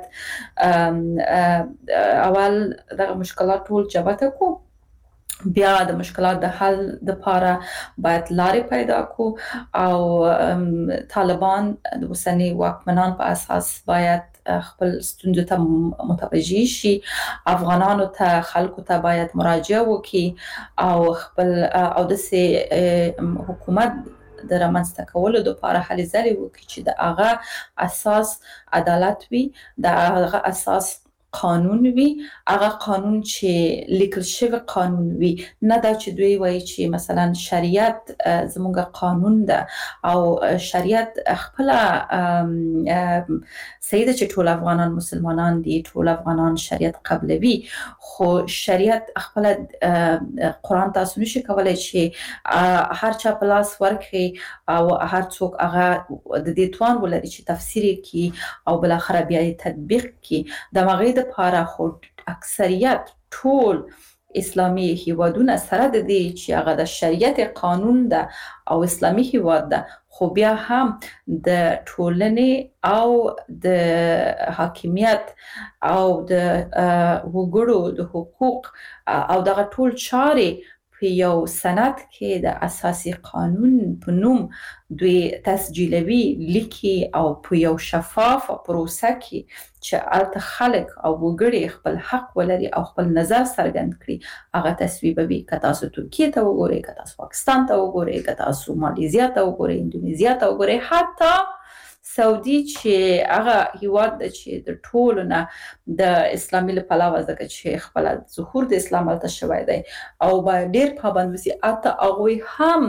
باید اول دغه مشکلات ټول جبهه کړو، بیا د مشکلات د حل لپاره باید لارې پیدا کو او طالبان د اوسني واکمنان په اساس باید خپل ستونزو ته متوجه شي، افغانانو ته خلکو ته باید مراجعه وکړي او خپل او داسې حکومت د رامنځته کولو لپاره هلې ځلې وکړي چې د هغه اساس عدالت وي، د هغه اساس قانون وي، هغه قانون چې لیکل شوی قانون وي، نه دا چې دوی وایي چې مثلا شریعت زموږ قانون ده او شریعت خپل صحیح ده چې ټول افغانان مسلمانان دي، ټول افغانان شریعت قبلوي، خو شریعت خپل قرآن تاسو نشي کولای چې هر چا په لاس ورکړي او هر څوک هغه د دې توان ولري چې تفسیر کړي او بالاخره بیا یې تطبیق کړي. د هغې دپاره خو اکثریت ټول اسلامي هیوادونه سره د دې چې هغه د شریعت قانون ده او اسلامي هیواد ده، خو بیا هم د ټولنې او د حاکمیت او د وګړو د حقوق او دغه ټول چارې په یو سند کې د اساسي قانون په نوم دوی تسجیلوي، لیکي او په یو شفاف پروسه کې چې هلته خلک او وګړي خپل حق ولري او خپل نظر څرګند کړي، هغه تصویبوي. که تاسو ترکیه ته وګورئ، که تاسو پاکستان ته وګورئ، که تاسو مالیزیا ته وګورئ، اندونیزیا ته وګورئ، حتی سعودي چې هغه هیواد ده چې د ټولو نه د اسلامي له پلوه ځکه چې خپل ظهور د اسلام هلته شوی دی او باید ډېر پابند وسي، حتی هغوی هم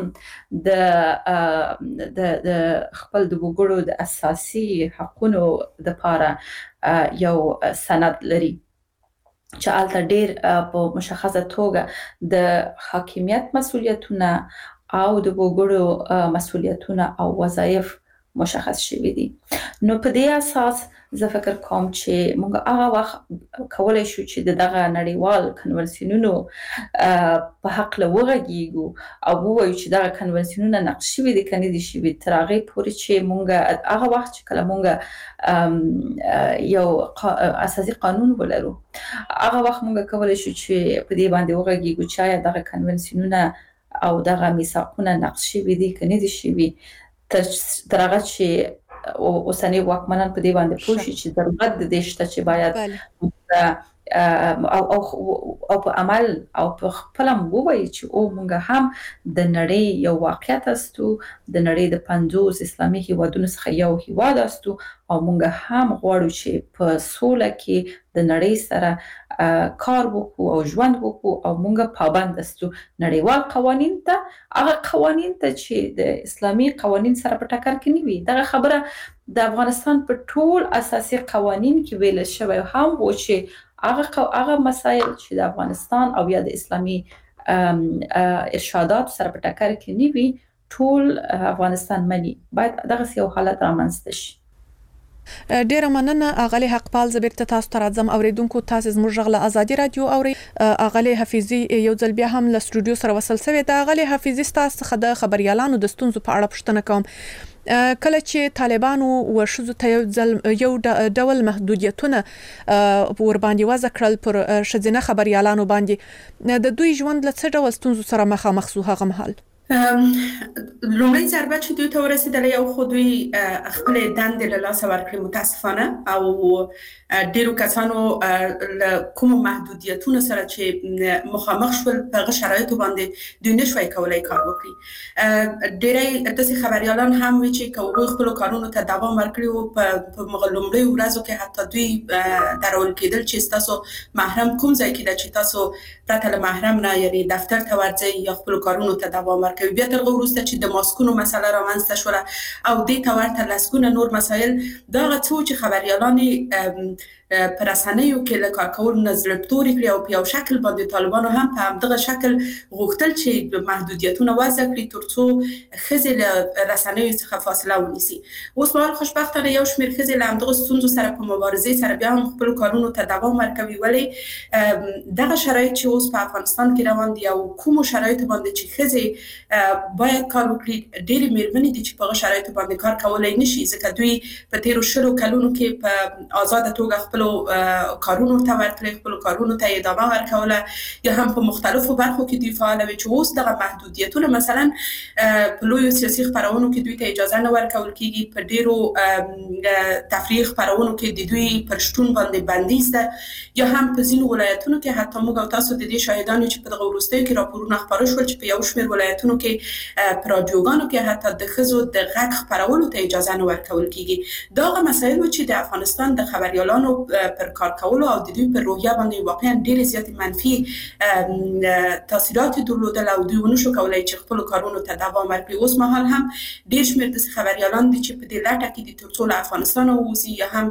د خپل د وګړو د اساسي حقونو دپاره یو سند لري چې هلته ډېر په مشخصه توګه د حاکمیت مسؤلیتونه او د وګړو مسؤلیتونه او وظایف مشخص شوي دي. نو په دې اساس زه فکر کوم چې موږ هغه وخت کولای شو چې دغه نړیوال کنونسیونونو په حق له وغږیږو او ووایو چې دغه کنونسیونونه نقض شوي دي کنه دي شوي تر هغه پورې چې موږ هغه وخت چې کله موږ یو اساسي قانون ولرو هغه وخت موږ کولای شو چې په دې باندې وغږیږو چې آیا دغه کنونسیونونه او دغه میثاقونه نقض شوي دي کنه دي شوي تر هغه چې اوسنی واکمنان په دې باندې پوه شي چې ضرورت د دې شته چې باید او په عمل او په خپل ووایي چې او موږ هم د نړۍ یو واقعیت استو د نړۍ د 50 اسلامي هیوادونو څخه یو هیواد استو او موږ هم غواړو چې په سوله کې د نړۍ سره کار وکړو او ژوند وکړو او موږ پابند استو نړیوال قوانین ته هغه قوانین ته چې د اسلامي قوانین سره په ټکر کې نه وي. دغه خبره د افغانستان په ټول اساسي قوانین کې ویل شوی هم و چې هغه مسایل چې د افغانستان او یا د اسلامي ارشادات سره په ټکر کې نه وي ټول افغانستان مني باید دغه یو حالت رامنځته شي. ډیره مننه اغلی حقپال زبرته تاسو ته راځم اوریدونکو تاسو زموږ غږ له ازادي رادیو اوري. اغلی حفیظي یو ځل بیا هم له استودیو سره وصل شوی د اغلی حفیظي تاسو څخه د خبريالانو د ستونزو په اړه پوښتنه کوم. کله چې طالبانو و شذو ته یو ډول محدودیتونه ور باندې وضع کړل پر شذینه خبريالانو باندې د دوی ژوند له څه ډول ستونزو سره مخامخ شو هغه مهال؟ لومړی ضربه چې دوی ته ورسېدله یو خو دوی خپل دندې له لاسه ورکړې متاسفانه او ډیرو کسانو له کوم محدودیتونو سره چې مخامخ شول په هغه شرایطو باندې دوی نشوي کولای کار وکړي. ډیری داسې خبريالان هم وي چې کوي خپل کارونو ته دوام ورکړي او په لومړی ورځو کې حتی دوی درول کېدل چې تاسو محرم کوم ځای کې ده چې تاسو پرته له محرم نه یعنی دفتر ته ورځي یا خپل کارونو ته دوام ورکوي. بیا تر وروسته چې د ماسکونو مسله رامنځته شوه او دې ته ورته لسګونه نور مسایل دا څو چې خبريالان پر رسنیو کې له کار کول نظر توري کړی او په یو شکل باندې طالبانو هم په همدغه شکل غوښتل چې محدودیتونه وضع کړي ترڅو ښځې له رسنیو څخه فاصله ونیسي. اوس مهال خوشبختانه یو شمېر ښځې له همدغه ستونزو سره په مبارزې سره بیا هم خپل کارونو ته دوام ورکوي. ولې دغه شرایط چې اوس په افغانستان کې روان دي او کوم شرایط باندې چې ښځې باید کار وکړي ډېرې مېرمنې دي چې په هغه شرایطو باندې کار کولای نشي ځکه دوی په تیرو 10 کلونو کې په آزاده توګه خپل کارونو ته ورکړي خپل کارونو ته ادامه ورکوله یا هم په مختلفو برخو کې دوی فعال وي چې اوس دغه محدودیتونه مثلا په لویو سیاسي خبرونو کې دوی ته اجازه نه ورکول کیږي. په ډیرو تفریحي خبرونو کې د دوی پر شتون باندې بندیز ده یا هم په ځینو ولایتونو کې حتی موږ او تاسو د دې شاهدانو چې په دغه وروستیو کې راپورونه خبرو شول چې په یو شمېر ولایتونو کې په رادیوګانو کې حتی د ښځو د غږ خبرولو ته اجازه نه ورکول کیږي. دا مسایل چې د افغانستان د خبريالانو پر کار کولو او د دوی پر روحیه باندې واقعا ډېر زیات منفي تاثیرات درلودل او دوی ونشو کولای چې خپل کارونو ته دوام ورکړي. اوس مهال هم ډېر شمېر د خبريالان دي چې په دې لټه کې دي ترڅو له افغانستان ووځي یا هم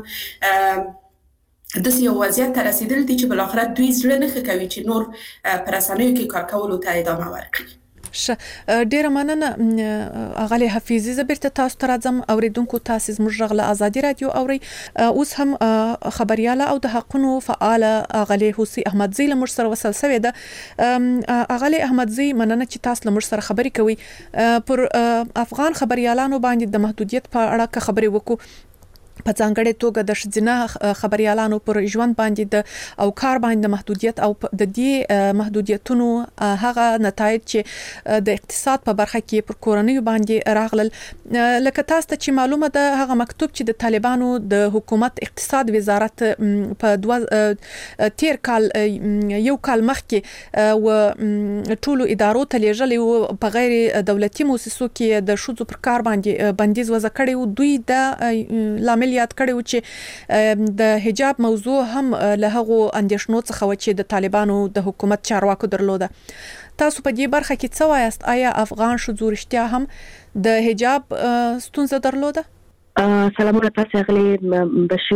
د یو وضعیت ته رسیدل دي چې بل اخر دوی زړه نه کوي چې نور پر رسنیو کې کار کولو ته ادامه ورکړي. ډیره مننه اغلی حفیظي زبرته تاسو ته راځم اوریدونکو تاسو زموږ غږ له ازادي رادیو اوري. اوس هم خبرياله او د حقونو فعال اغلی حسین احمدزی له موږ سره وصل شوی ده. اغلی احمدزی مننه چې تاسو له موږ سره خبرې کوي. پر افغان خبريالانو باندې د محدودیت په اړه خبرې وکړو په ځانګړې توګه د شذینه خبريالانو پر ژوند باندې د او کار باندې محدودیت او د دې محدودیتونو هغه نتایج چې د اقتصاد په برخه کې پر کورنۍ باندې راغلل. لکه تاسو ته چې معلومه ده هغه مکتوب چې د طالبانو د حکومت اقتصاد وزارت په تیر کال یو کال مخکې و ټولو ادارو ته لیږلی او په غیر دولتي مؤسسو کې د شذو پر کار باندې بندیز وضع کړی او دوی د لامل یاد کړو چې د حجاب موضوع هم له هغه اندیشنو څخه و چې د طالبانو د حکومت چارواکو درلوده. تاسو په دې برخه کې څه وایاست؟ آیا افغان شذو رښتیا هم د حجاب ستونزه درلوده؟ سلامونه تاسو غلي بشیر.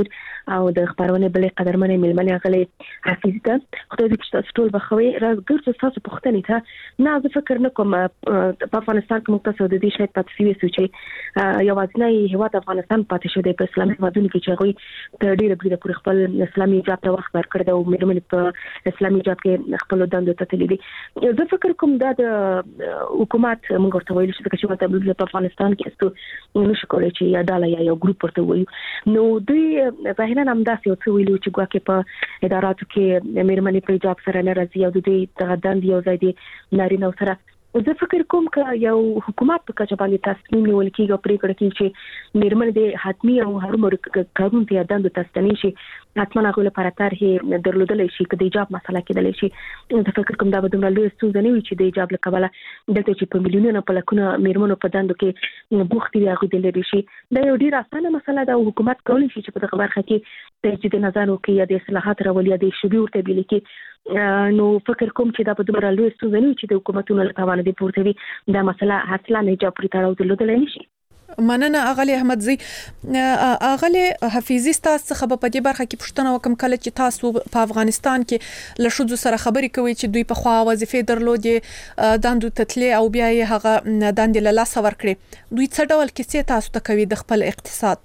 او د خبرونه بلې قدرمنې ملمنې غلې حفیظ ته خدای دې تاسو ټول بخوي راګرځو تاسو پوښتنې ته نه زه فکر نکوم په افغانستان کې مختصر د دې شاید پاتې شوی چې یوازینی هیواد افغانستان پاتې شو د اسلامي هیوادونو کې چې غوي د ډېر بریده پر خپل اسلامي جاب ته وخت ورکړ او مېرمنې په اسلامي جاب کې خپل دندو ته تللي دي زه فکر کوم دا د حکومت موږ ورته ویل چې چې په افغانستان کې استو نشو کولای چې یا ډاله یا یو ګروپ ورته وایي نو دوی ظاهرا هم داسې یو څه ویلو چې ګواکې په اداراتو کې مېرمنې په جاب سره نه راځي او دوی د دند یو ځای دي نارینه سره زه فکر کوم چې یو حکومت په کچه باندې تصمیم نیول کېږي او پریکړه کوي چې مېرمنې د حتمي او هرومرو قانون ته دند تستنی شي حتما هغه لپاره طرحې درلودل شي چې د جاب مسله کېدل شي زه فکر کوم دا به دومره لوی ستونزه نه وي چې د جاب لکبله دلته چې په میلیونونو په لکونو مېرمنو په دندو کې بوختي وي هغه د لري شي دا یو ډیر اسانه مسله ده او حکومت کولی شي چې په دغه برخه کې تجدید نظر وکړي یا د اصلاحات راولي یا د شوبې ورته بیل کې نو فکر کوم چې دا په دومره لوی ستونزه نه وي چې د حکومتونو لپاره باندې پورته وي دا مسله اصلا نه جاب پرې تړاو درلودل نه شي مننه اغلی احمدزی اغلی حفیظی تاسو څخه په دې برخه کې پوښتنه وکم کله چې تاسو په افغانستان کې له شذو سره خبرې کوي چې دوی په خوا وظیفې درلودي دندو تتلې او بیا یې هغه دندې له لاس ورکړي دوی څه ډول کیسې تاسو ته کوي د خپل اقتصاد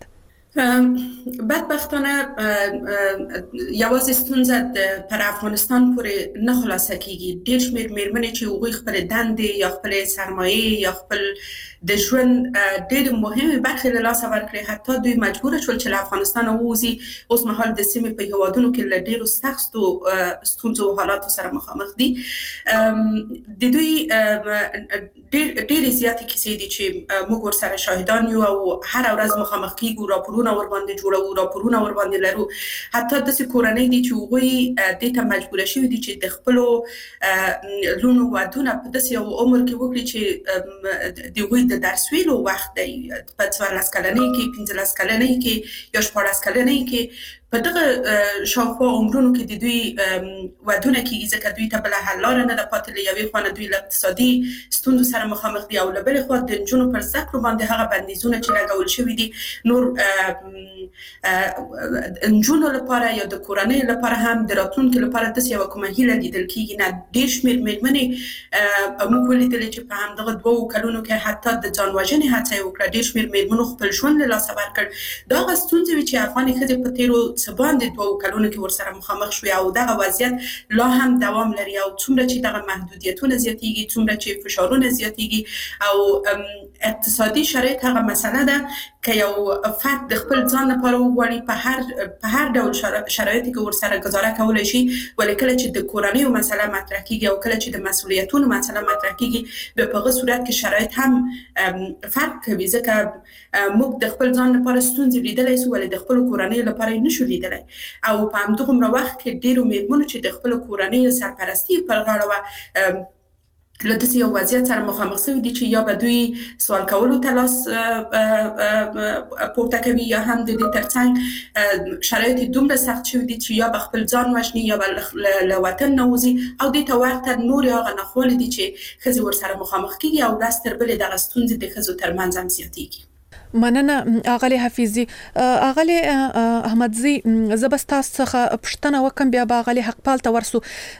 بدبختانه یوازې ستونزه پر افغانستان پورې نه خلاصه کیږي ډېر شمېر مېرمنې چې هغوی خپل دندې یا خپل سرمایه یا خپل د ژوند ډېر مهمه برخه له لاسه ورکړي حتی دوی مجبور شول چې له افغانستان ووځي اوس مهال د سیمې په هیوادونو کې له ډېرو سختو ستونزو او حالاتو سره مخامخ دي د دوی ډېر زیاتې کیسې دي چې موږ ورسره شاهدان یو او هر ورځ مخامخ کیږو راپورونه ور باندې جوړو راپورونه ور باندې لرو حتی د کورنۍ دي چې وګړي د ته مجبور شوي دي چې د خپل لونو ودونه په داسې یو عمر کې وکړي چې د وګړي د درس ویلو وخت دی په 14 کلنۍ کې 15 کلنۍ کې یا 14 کلنۍ کې په دغه شاوخوا عمرونو کې د دوی ودونه کېږي ځکه دوی ته بله حل لاره نه ده پاتې له یوې خوا نه دوی له اقتصادي ستونزو سره مخامخ دي او له بلې خوا د نجونو پر زده کړو باندې هغه بندیزونه چې لګول شوي دي نور نجونو لپاره یا د کورنۍ لپاره هم د راتلونکي لپاره داسې یوه کومه هیله لیدل کېږي نه ډېر شمېر مېرمنې موږ ولیدلې چې په همدغه 2 کلونو کې حتی د ځان وژنې هڅه یې وکړه ډېر شمېر مېرمنو خپل ژوند له لاسه ورکړ دا هغه ستونزې وې چې افغانې ښځې په تېرو باندې 2 کلونو کې ورسره مخامخ شوي او دغه وضعیت لا هم دوام لري او څومره چې دغه محدودیتونه زیاتېږي څومره چې فشارونه زیاتېږي او اقتصادي شرایط هغه مسله ده که یو فرد د خپل ځان لپاره وغواړي په هر ډول شرایطو کې ورسره گزاره کولی شي ولې کله چې د کورنۍ مسله مطرح کیږي او کله چې د مسؤلیتونو مسله مطرح کیږي په هغه صورت کې شرایط هم فرق کوي ځکه موږ د خپل ځان لپاره ستونزې لیدلی سو ولې د خپل کورنۍ لپاره نشو لیدلی او په همدغه وخت کې ډېرو مېرمنو چې د خپل کورنۍ سرپرستی پر غاړه وه له داسې یو وضعیت سره مخامخ شوي دي چې یا به دوی سوال کولو ته لاس پورته کوي یا هم د دې ترڅنګ شرایط دومره سخت شوي دي چې یا به خپل ځان وژني یا به له وطن نه وځي او دې ته ورته نورې هغه ناخوالې دي چې ښځې ورسره مخامخ کېږي او ورځ تر بلې دغه ستونزې د ښځو ترمنځ هم زیاتېږي مننه اغلی حفیظی اغلی احمدزی زبستاس څخه پښتنه وکم بیا باغلی حقپال ته ورسو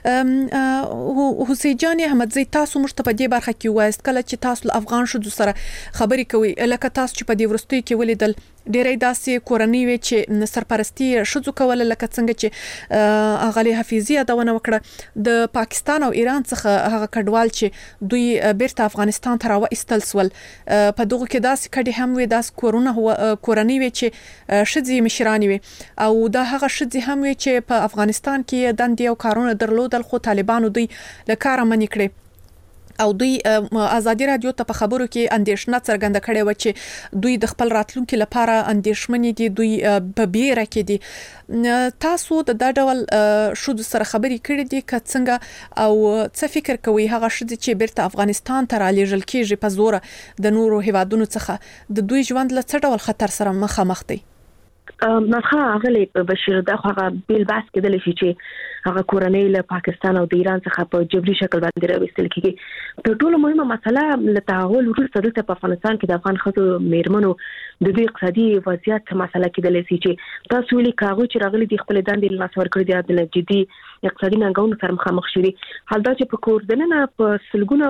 حسین جان احمدزی تاسو مشته په دې برخه کې وایست کله چې تاسو افغان شذو سره خبرې کوي لکه تاسو چې په دې ورستۍ کې ولیدل ډېرې داسې کورنۍ وي چې سرپرستی شذو کوله لکه څنګه چې اغلی حفیظی یادونه وکړه د پاکستان او ایران څخه هغه کډوال چې دوی بیرته افغانستان ته راوستل سول په دغه کې داسې کډي هم وي داس کورنۍ وي چې شذي مشرانی وي او دا هغه شذي هم وي چې په افغانستان کې دندې او کارونه درلودل خو طالبانو دوی له کار منې کړي او دوی ازادي رادیو ته په خبرو کې اندیشنه څرګنده کړې و چې دوی د خپل راتلونکو لپاره اندیشمنې دي دوی په بیره کې دي تاسو د ډول شود سره خبرې کړې دي که څنګه او څه فکر کوي هغه شود چې بیرته افغانستان ته رالیږل کېږي په زور د نورو هیوادونو څخه د دوی ژوند له څه ډول خطر سره مخامخ دي مخه غلې بشیر دغه بیل باس کېدل شي چې هغه کورنۍ له پاکستان او د ایران څخه په جبري شکل باندې راوستل کیږي. تر ټولو مهمه مسله له تحول وروسته دلته په افغانستان کې د افغان ښځو میرمنو د دې اقتصادي وضعیت څخه مسله کېدلی شي چې تاسو ویلي کاغو چې راغلي د خپل دندې لاس ورکړي د جدي اقتصادي ننګونو سره مخامخ شوي. حال دا چې په کور دننه په سلګونه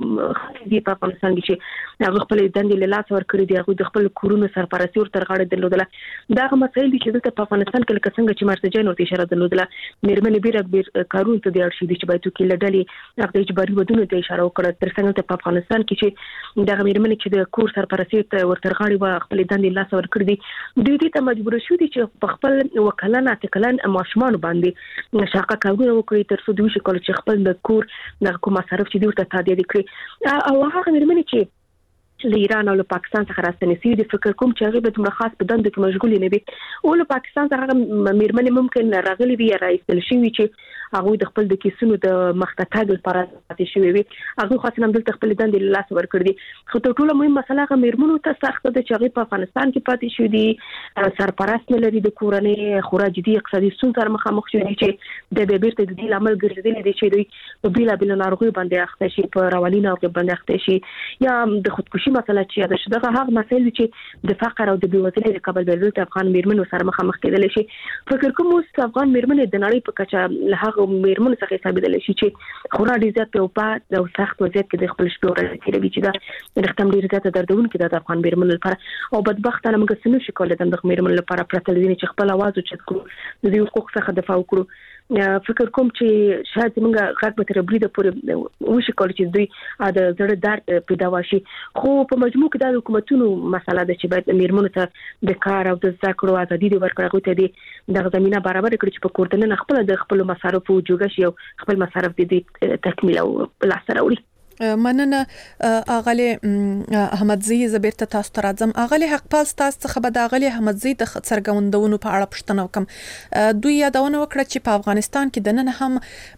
په افغانستان کې چې هغه خپل دندې لاس ورکړي دي، هغه د خپل کورونو سرپرستي ورته غاړه درلودله. دا هغه مسایل دي چې دلته په افغانستان کې لکه څنګه چې مرتجان ورته اشاره درلودله، میرمنې بیر کارونه ته د اړ شي چې باید کې لډلې هغه اجباري ودونه ته اشاره وکړه. تر څنګه په افغانستان کې چې دا میرمنې چې د کور سرپرستي ورته غاړه و خپل دندې لاس ورکړي دي، دوی دې ته مجبور شو دي چې په خپل وکلان اتکلان ماشومان باندې شاقه کارونه وکړي تر څو دوی شي کول چې خپل د کور د کوم مصارف چې دوی ته تادیه کړي. او هغه میرمنې چې له ایران او له پاکستان څخه راستنې سوي دي، فکر کوم چې هغه به دومره خاص په دندو کې مشغولې نه وي. او له پاکستان څخه میرمنې ممکن راغلي وي یا راایستل شوي چې هغه د خپل د کیسونو د مخته تګ لپاره پاتې شوي وي، هغه خاص هم دلته خپل دندې لاس ورکړي دي. خو تر ټولو مهمه مسله هغه میرمنو ته سخت ده چې هغه په افغانستان کې پاتې شوي دي، سرپرست نه لري، د کورنۍ خورا جدي اقتصادي ستونزو سره مخامخ شوي دي چې د بیرته د دې لامل ګرځېدلي دي چې دوی په بیلابیلو ناروغیو باندې اخته شي، په رواني ناروغیو باندې اخته شي، یا د خودکشي مسله چې دغه هغه مسایل چې د فقر او د بیوزلۍ د کبل بلل ته افغان میرمنو سره مخامخ کېدل شي. فکر کوم اوس افغان میرمنې د نړۍ په کچه له هغه میرمنو څخه حسابېدل شي چې خورا ډېر زیات په اوپا او سخت وضعیت کې د خپل شپې ورځې تېروي، چې دا رښتیا ډېر زیات دردونکې ده د افغان میرمنو لپاره. او بدبختانه موږ څه نشو کولی د دغه میرمنو لپاره پرته له دې چې خپل اواز اوچت کړو، د دوی حقوق څخه دفاع وکړو. فکر کوم چې شاید موږ غږ به تر بریده پورې وشي کولی چې دوی د زړه درد پیدا وشي. خو په مجموع کې د حکومتونو مسله ده چې باید میرمنو ته د کار او د زده کړو ازادي ورکړي، هغوی ته دغه زمینه برابر کړي چې په کور دننه خپل د خپل مصارفو جوګه شي او خپل مصارف د تکمیل او لاس راوړي. مننه اغلی احمدزی زبیرته تاسو ته راځم. اغلی حقپال تاسو څخه به د اغلی احمدزی د څرګندونو په اړه پوښتنه وکم. دوی یادونه وکړه چې په افغانستان کې د نن هم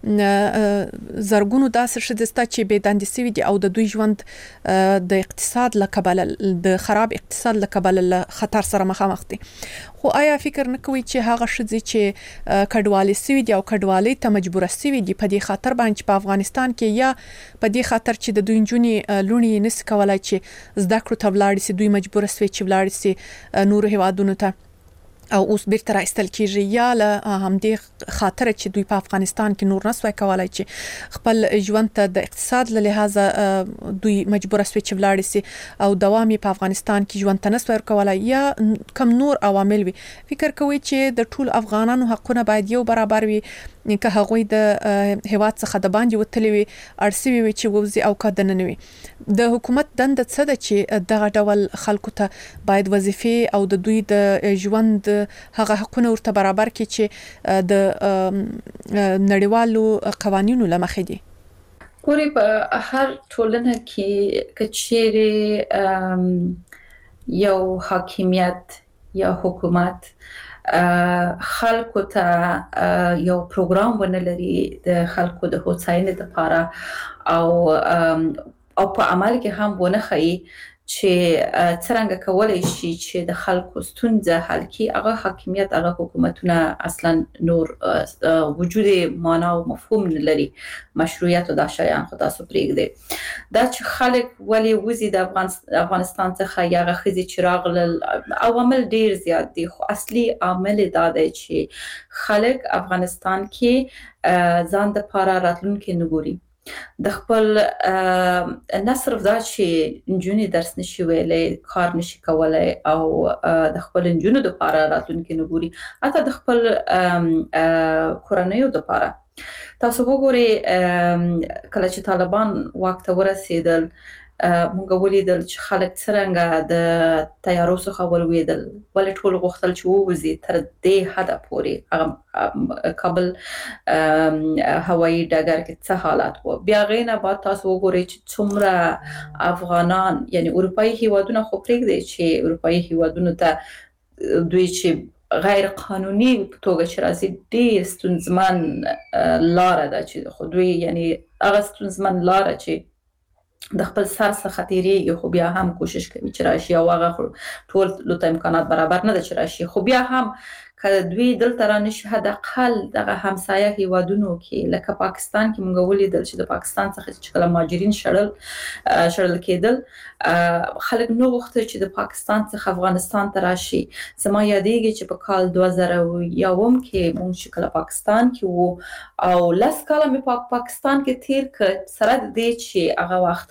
زرګونو داسې ښځې چې بې دندې سوي دي او د دوی ژوند د اقتصاد له کبله د خراب اقتصاد له کبله له خطر سره مخامخ دي. خو آیا فکر نه کوي چې هغه ښځې چې کډوالې سوي دي او کډوالۍ ته مجبوره سوي دي په دې خاطر باندې په افغانستان کې یا په دې خاطر چې د دوی نجونې لوڼې نس کولای چې زده کړو ته ولاړ سي، دوی مجبور سوي چې ولاړ سي نورو هیوادونو ته او اوس بیرته راایستل کیږي، یا له همدې خاطر چې دوی په افغانستان کې نور نسوي کولای چې خپل ژوند ته د اقتصاد له لحاظه دوی مجبور سوي چې ولاړ سي او دوام په افغانستان کې ژوند ته نسوي کولای، یا کم نور عوامل وي. فکر کوي چې د ټول افغانانو حقونه باید یو برابر وي، که هغوی د هیواد څخه د باندې وتلي وي، اړسوي وي چې ووځي او که دننه وي. د حکومت دنده څه ده چې دغه ډول خلکو ته باید وظیفې او د دوی د ژوند هغه حقونه ورته برابر کړي چې د نړیوالو قوانینو له مخې دي؟ ګوري په هر ټولنه کې که چیرې یو حاکمیت یا حکومت خلکو ته یو پروګرام ونه لري د خلکو د هوساینې لپاره او په عمل کې هم ونه ښيي چې څنګه کولای شي چې د خلکو ستونزه حل کړي، هغه حاکمیت هغه حکومتونه اصلا نور وجود معنا او مفهوم نه لري، مشروعیت او دا شیان خو تاسو پرېږدئ. دا چې خلک ولې وځي د افغانستان څخه یا هغه ښځې چې راغلل، عوامل ډېر زیات دي، خو اصلي عامل دا دی چې خلک افغانستان کې ځان دپاره راتلونکی نه ګوري. د خپل نه صرف دا چې نجونې درس نشي ویلی، کار نشي کولی او د خپل نجونو دپاره راتلونکي نه ګوري، حتی د خپل کورنیو دپاره. تاسو وګورئ کله چې طالبان واک ته ورسېدل، موږ ولیدل چې خلک څرنګه د تیارو څخه ولوېدل، ولې ټول غوښتل چې ووځي تر دې حده پورې. هغه کابل هوایي ډګر کې څه حالات و. بیا هغې نه بعد تاسو وګورئ چې څومره افغانان، یعنی اروپایي هیوادونه خو پرېږدئ چې اروپایي هیوادونو ته دوی چې غیر قانوني په توګه چې راځي، ډېر ستونزمن لاره ده چې خو دوی یعنی هغه ستونزمن لاره چې د خپل سر څخه تېرېږي، خو بیا هم کوشش کوي چې راشي، او هغه ټول ته امکانات برابر نه ده چې راشي، خو بیا هم کله دوی دلته را نشي حداقل دغه همسایه هیوادونو کې لکه پاکستان کې مونږ ولیدل چې د پاکستان څخه چې کله مهاجرین شړل کېدل خلک نو غوښتل چې د پاکستان څخه افغانستان ته راشي. زما یادېږي چې په کال 2001 کې مونږ چې کله پاکستان کې وو او 10 کاله مې په پاکستان کې تیر کړ سره د دې چې هغه وخت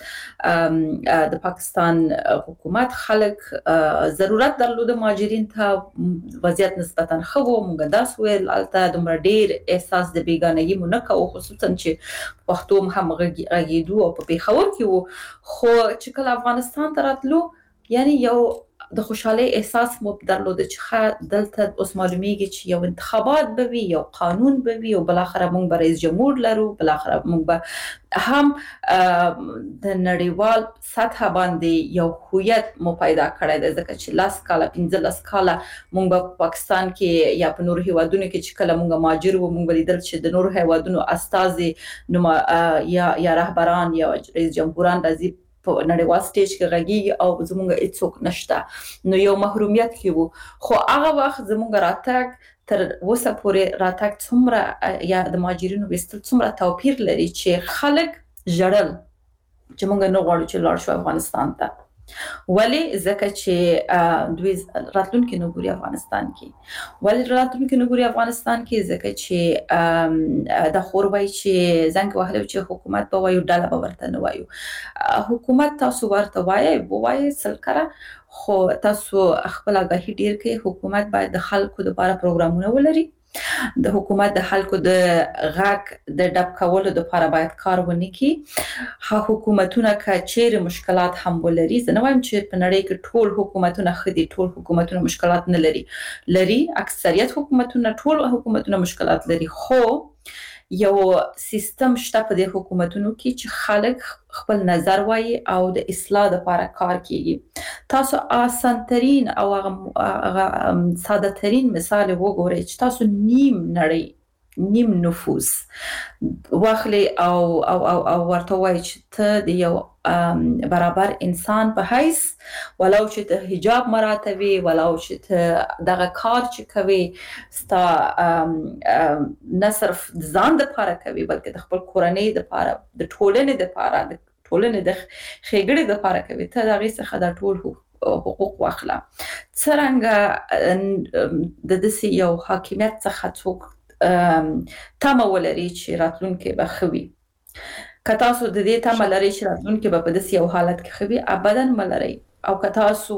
د پاکستان حکومت خلک ضرورت درلود مهاجرین ته وضعیت نسبتا ښه و. مونږ داس ویل البته دومره ډیر احساس د بیګانګي مو نه کوو خصوصا چې پښتو هم غږیدو او په پیښور کې وو. خو چې کله افغانستان ته راتلو یعنی یو د خوشحالي احساس مو درلود چې دلته اوس معلومیږي چې یو انتخابات به وي یو قانون به وي او بل اخر مونږ به رئیس جمهور لرو بل اخر مونږ به هم د نړیوال سطح باندې یو هویت مو پیدا کړی دی ځکه چې 10 کاله 15 کاله مونږ په پاکستان کې یا په نورو هیوادونو کې چې کله مونږ مهاجر وو مونږ ولیدل چې د نورو هیوادونو استازي یا رهبران یا رئیس جمهوران راځي په نړیوال سټیج کې غږیږي او زمونږ هیڅوک نشته نو یو محرومیت کې وو. خو هغه وخت زمونږ راتګ تر اوسه پورې راتګ څومره یا د مهاجرینو وستل څومره توپیر لري چې خلک ژړل چې مونږ نه غواړو چې لاړ شو افغانستان ته. ولی ځکه چې دوی راتلونکي نه ګوري افغانستان کې. ولی راتلونکي نه ګوري افغانستان کې ځکه چې د خوروي چې څنګه وهلو چې حکومت به وایو ډاله به ورته نه وایو. حکومت تاسو ورته وایي سلکره خو تاسو خپل غاهي ډیر کې حکومت باید د خلکو لپاره پروګرامونه ولري. د حکومت د خلکو د غاک د ډب کولو لپاره باید کار ونکړي. حکومتونه که چیرې مشکلات هم ولري زه نه وایم چې په نړۍ کې ټول حکومتونه خدي ټول حکومتونه مشکلات نه لري اکثریت حکومتونه ټول حکومتونه مشکلات لري خو یو سیستم شته په دې حکومتونو کې چې خلک خپل نظر وایي او د اصلاح لپاره کار کوي. تاسو آسانترین او ساده ترین مثال وګورئ چې تاسو نیم نفوس واخلي او ورته وایي چې ته د یو برابر انسان په حیث ولو چې ته حجاب مراتبي ولو چې ته دغه کار چې کوي ستا نه صرف ځان د لپاره کوي بلکې د خپل کورنۍ د لپاره د ټولنې د لپاره د ټولنې د ښېګړې د لپاره کوي ته دغه څخه د ټول حقوق واخله. څرنګه د دې یو حاکمیت څخه څوک تمه ولري چې راتلونکي به ښه وي. که تاسو د دې تمه لرئ چې راتلونکي به په داسې یو حالت کې ښه وي ابدا ملرئ. او که تاسو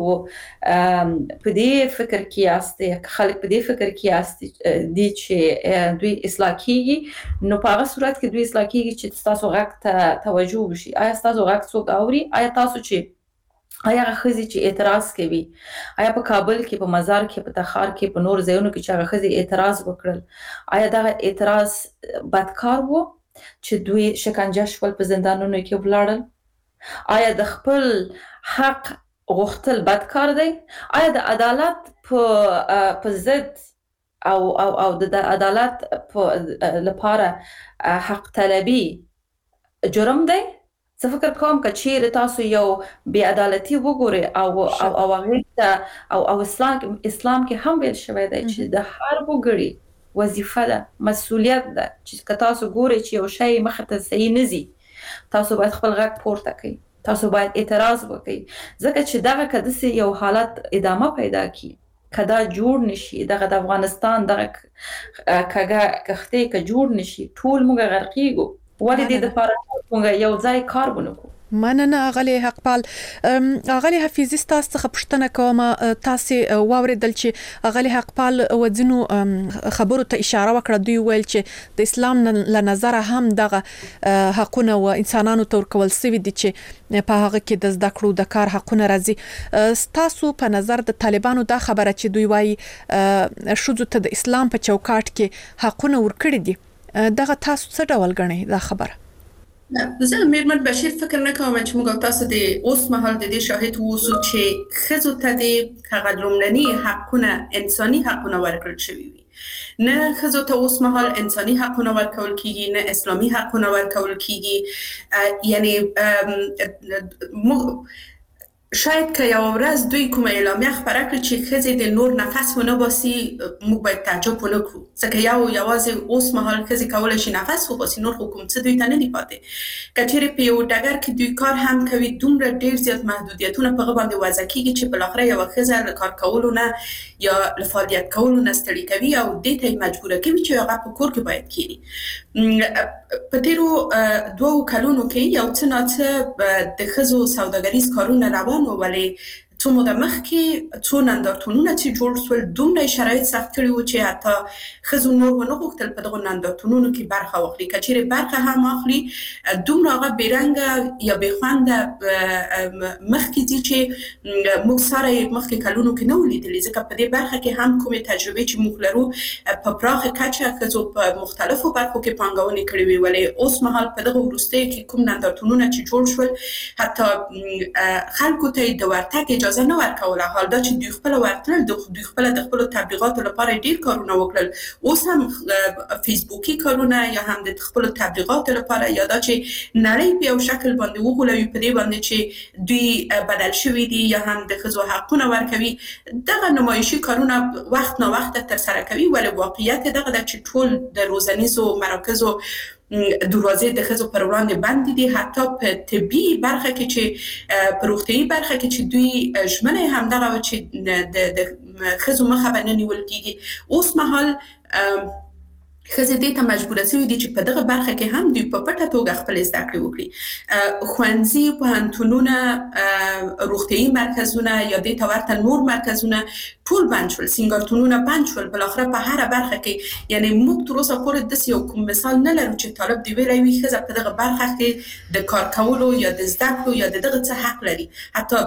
په دې فکر کې یاستئ خلک په دې فکر کې یاستئ چې دوی اصلاح کیږي نو په هغه صورت کې دوی اصلاح کیږي چې تاسو غږ ته توجه وشي. آیا تاسو غږ څوک اوري؟ آیا تاسو چې آیا خزي چې اعتراض کوي آیا په کابل کې په مزار کې په تخار کې په نور ځایونو کې چې خزي اعتراض وکړل آیا دا اعتراض بدکار وو چې دوی شکنجه شول په زندانونو کې ولاړل؟ آیا د خپل حق غوښتل بدکار دی؟ آیا د عدالت په ضد او د عدالت لپاره حق طلبي جرم دی؟ زه فکر کوم که چیرې تاسو یو بې عدالتي وګورئ او اسلام کې هم ویل شوی دی چې د هر وګړي وظیفه ده مسؤلیت ده چې که تاسو ګورئ چې یو شی مخه ته صحیح نه ځي تاسو باید خپل غږ پورته کړئ تاسو باید اعتراض وکړئ ځکه چې دغه که داسې یو حالت ادامه پیدا کړي که دا جوړ نشي دغه د افغانستان دغه کښتۍ که جوړ نشي ټول موږ غرقېږو. ولې دې لپاره موږ یو ځای کار ونکړو. مننه اغلی حقپال. اغلی حفیظي تاسو څخه پوښتنه کوم تاسو واوریدل چې اغلی حقپال وځنو خبرو ته اشاره وکړه دوی ویل چې د اسلام له نظر هم دغه حقونه او انسانانو تور کول سوي دي چې په هغه کې د زده کړو د کار حقونه راځي. تاسو په نظر د طالبانو دا خبره چې دوی وایي شذو ته د اسلام په چوکاټ کې حقونه ورکړي دي دغه تاسو څه ډول غنئ دا خبره؟ زه میرمن بشیر فکر نکوم چې موږ تاسو د اوس مهال د دې شاهد ووسو چې خزو ته د هغه لومړني حقونه انساني حقونه ورکړل شوي وي. نه خزو ته اوس مهال انساني حقونه ورکول کیږي نه اسلامي حقونه ورکول کیږي. یعنی شاید که یو ورځ دوی کومه اعلامیه خبره کړي چې ښځې د نور نفس ونه باسي، موږ باید تعجب ونه کړو، ځکه یوازې اوس مهال ښځې کولی شي نفس وباسي، نور خو کوم څه دوی ته نه دي پاتې. که چیرې په یو ډګر کې دوی کار هم کوي، دومره ډېر زیات محدودیتونه په هغه باندې وضع کېږي چې بالاخره یوه ښځه له کار کولو نه یا له فعالیت کولو نه ستړې کوي او دې ته یې مجبوره کوي چې هغه په کور کې باید کښېني. په تېرو 2 کلونو کې یو څه ناڅه د ښځو سوداګریز کارونه روان وو، ولې څو موده مخکې څو نندارتونونه چې جوړ شول دومره شرایط سخت کړي وو چې حتی ښځو نور ونه غوښتل په دغو نندارتونونو کې برخه واخلي. که چیرې برخه هم واخلي دومره هغه بېرنګه یا بېخونده مخکې ځي چې موږ سره یې مخکې کلونو کې نه وو لیدلي، ځکه په دې برخه کې هم کومې تجربې چې موږ لرو په پراخه کچه ښځو په مختلفو برخو کې پانګونې کړې وې، ولې اوس مهال په دغه وروستیو کې کوم نندارتونونه چې جوړ شول حتی خلکو ته د ورتګ اجازه نه ورکوله. حال دا چې دوی خپله ورتلل، دوی خپله د خپلو تبلیغاتو لپاره ډېر کارونه وکړل، اوس هم فیسبوکي کارونه یا هم د خپلو تبلیغاتو لپاره یا دا چې نړۍ په یو شکل باندې وغولوي په دې باندې چې دوی بدل شوي دي یا هم د ښځو حقونه ورکوي، دغه نمایشي کارونه وخت ناوخته ترسره کوي. ولې واقعیت دغه ده چې ټول د روزنیزو مراکزو دروازې د ښځو پر وړاندې بندې دي، حتی په طبي برخه کې چې په روغتیایي برخه کې چې دوی ژمنه یې همدغه وه چې د ښځو مخه به نه نیول کېږي. اوس مهال ښځې دې ته مجبوره شوي دي چې په دغه برخه کې هم دوی په پټه توګه خپلې زده کړې وکړي. ښوونځي، پوهنتونونه، روغتیایي مرکزونه یا دې ته ورته نور مرکزونه ټول بند شول، سینګارتونونه بند شول. بالاخره په هره برخه کې یعنی موږ تر اوسه پورې داسې یو کوم مثال نه لرو چې طالب دې ویلی وي ښځه په دغه برخه کې د کار کولو یا د زده کړو یا د دغه څه حق لري. حتی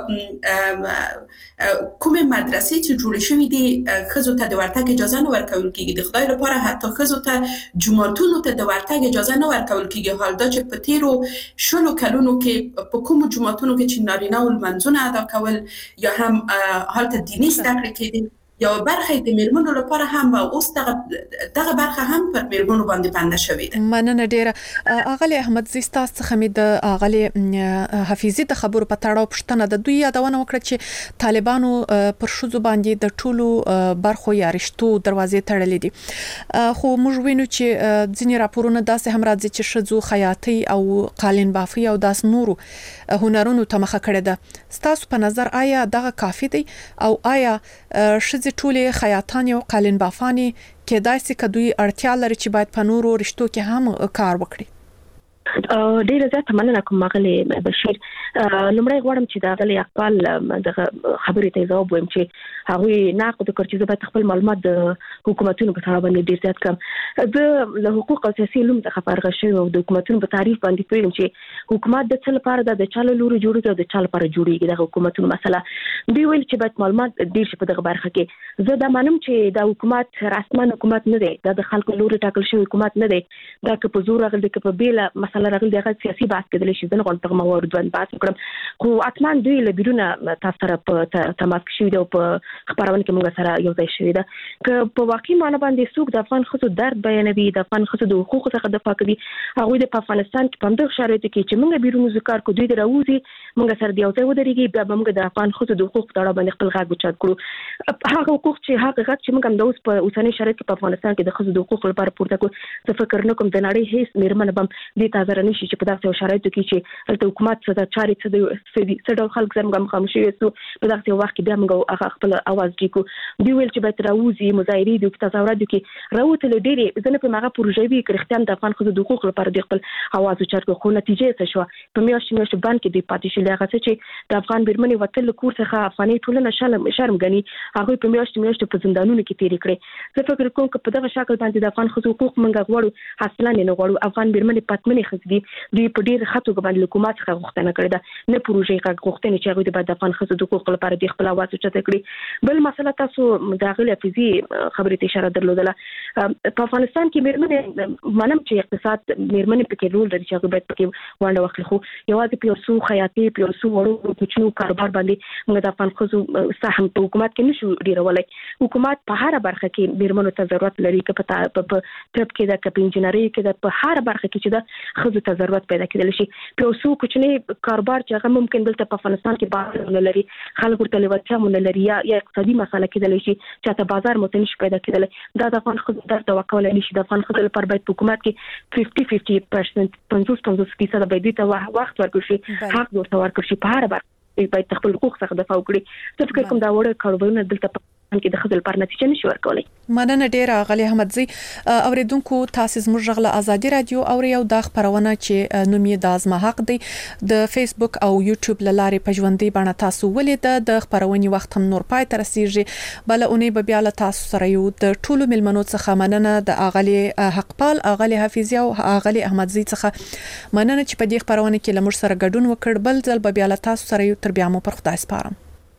کومې مدرسې چې جوړې شوي دي ښځو ته د ورتګ اجازه نه ورکول کېږي. د خدای لپاره حتی ښځو ته جوماتونو ته د ورتګ اجازه نه ورکول کېږي. حال دا چې په تېرو 20 کلونو کې په کومو جوماتونو کې چې نارینه‌و لمنځونه ادا کول یا هم هلته دیني زده کړې کېدې، یو برخه د میرمنو لپاره هم اوس دغه برخه هم پر میرمنو باندې بنده شوې ده. مننه ډیره. اغلی احمد زی ستاسو څخه مې د اغلی حفیظي د خبرو په تړاو پوښتنه د دوی یادونه وکړه چې طالبانو پر ښځو باندې د ټولو برخو یا رشتو دروازې تړلې دي، خو موږ وینو چې ځینې راپورونه داسې هم راځي چې ښځو خیاطۍ او قالین بافي او داس نورو هنرونو ته مخه کړې ده. ستاسو په نظر آیا دغه کافي دی او آیا ښځې ټولې خیاطانې او قالین بافانې کېدای شي که دوی اړتیا لري چې باید په نورو رشتو کې هم کار وکړي؟ ډیره زیاته مننه کوم مغلی بشیر. لومړی غواړم چې د غلی اقبال دغه خبرې ته ځواب وایم چې هغوی ناقد وکړ چې زه باید خپل معلومات د حکومتونو په تړاو باندې ډیر زیات کړم. زه له حقوق او سیاسي علوم څخه فارغه شوې او د حکومتونو په تعریف باندې پوهیږم چې حکومت د څه لپاره د چا له لوري جوړیږي او د چا لپاره جوړیږي. د حکومتونو مسله دوی ویل چې باید معلومات ډیر شي په دغه برخه کې. زه دا منم چې د حکومت رسمن حکومت نه دی، دا د خلکو لوري ټاکل شوی حکومت نه دی، دا که په زور راغلی که په بیله مسله راغلی دغه سیاسي بحث کېدلی شي. زه نه غواړم دغه موارد باندې بحث وکړم، خو حتما دوی له بیرونه تاسو سره په تماس کې شوي دي او په خپرونه کې موږ سره یو ځای شوي ده. که په واقعي معنی باندې څوک د افغان ښځو درد بیانوي، د افغان ښځو د حقوقو څخه دفاع کوي، هغوی د افغانستان کې په همدغه شرایطو کې چې موږ بیرون وځو کار کوو، دوی د راوځي موږ سره د یو ځای ودرېږي، بیا به موږ د افغان ښځو د حقوقو په تړاو باندې خپل غږ اوچت کړو. هغه حقوق چې موږ هم د اوس په اوسني شرایط کې په افغانستان کې د ښځو د حقوقو لپاره پورته کړو، زه فکر نه کوم د نړۍ هیڅ میرمن به دې ته حاضره نه شي چې په دغسې شرایطو کې چې هلته حکومت څه د چارې څه ډول خلک سره موږ مخامخ شوي یو په دغسې وخت کې بیا موږ هغه خپل اواز ټیټ کړو. دوی ویل چې باید راوځي، مظاهرې دي، تظاهرات دي، راوتلې ډېرې. زه نه پوهېږم هغه پروژې وي که رښتیا د افغان ښځو د حقوقو لپاره دوی خپل اواز اوچت کړو، خو نتیجه یې څه شوه؟ په میاشتو بند کې دوی پاتې شول. هغه څه چې د افغان میرمنې وتل له کور څخه افغاني ټولنه شرم ګڼي، هغوی په میاشتو په زندانونو کې تېرې کړې. زه فکر کوم که په دغه شکل باندې د افغان ښځو حقوق موږ غواړو، اصلا یې نه غواړو. افغان میرمنې پتمنې ښځې دي، دوی په ډېر ښه توګه باندې له حکومت څخه غوښتنه کړې ده، نه پروژې غوښتنې چې هغوی باید د افغان ښځو د حقوقو لپاره دوی خپل اواز اوچته کړي. بل مسله تاسو د هغې حفیظي خبرې ته اشاره درلودله. په افغانستان کې میرمنې منم چې اقتصاد میرمنې پکې رول لري چې هغوی باید پکې ونډه واخلي، خو یوازې په یو څو خیاطۍ په یو څو وړو کوچنو کاروبار باندې موږ د افغان ښځو سهم په حکومت کې نشو ډیرولی. حکومت په هره برخه کې میرمنو ته ضرورت لري، که په طب کې ده، که په انجینرۍ کې ده، په هره برخه کې چې ده خزو ته ضرورت پیدا کېدل شي. په اوسو کوچنی کاروبار چې هغه ممکن دلته په افغانستان کې بازار نه لري، خلک ورته لوړتیا مونږ لري یا اقتصادي مسله کېدل شي چې ته بازار متنش پیدا کېدل. دا د افغان خزو درته وکول نشي. د افغان خزو لپاره باید حکومت کې 50% 50% باید ته وخت ورکړي شي، حق ورته ورکړي شي، په هر برخه باید خپل حقوق څخه دفاع وکړي. زه فکر کوم دا وړه کاروبارونه دلته کې د خپل پر نتیجه نشي ورکولای. مننه ډیره غلی احمدزی. اوریدونکو تاسو زموږ غږ له ازادي رادیو او یو د خبرونه چې نوم یې د ازما حق دی د فیسبوک او یوټیوب لارې په ژوندۍ بڼه تاسو ولید. د خبرونې وخت هم نور پای تر رسیږي. بل اونۍ به بیا له تاسو سره یو د ټولو ملمنو څخه مننه د اغلی حقپال، اغلی حفیظی او اغلی احمدزی څخه مننه چې په دې خبرونه کې لمر سره ګډون وکړ. بل ځل به بیا له تاسو سره یو تر بیا مو پر خدای سپارم.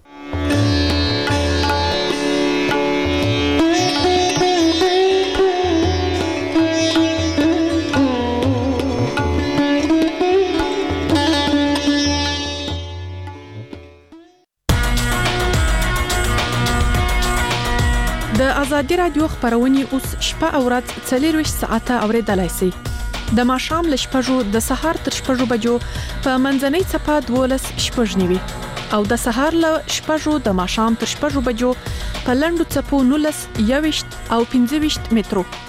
د ازادي رادیو خبرونه اوس شپه او ورځ 24 ساعته اوریدلای شئ. د ماښام ل شپږو د سهار تر شپږو بجو په منځنۍ صفه 12 شپږ نیوي او د سهار ل شپږو د ماښام تر شپږو بجو په لنډو صفو 19 21 او 25 مترو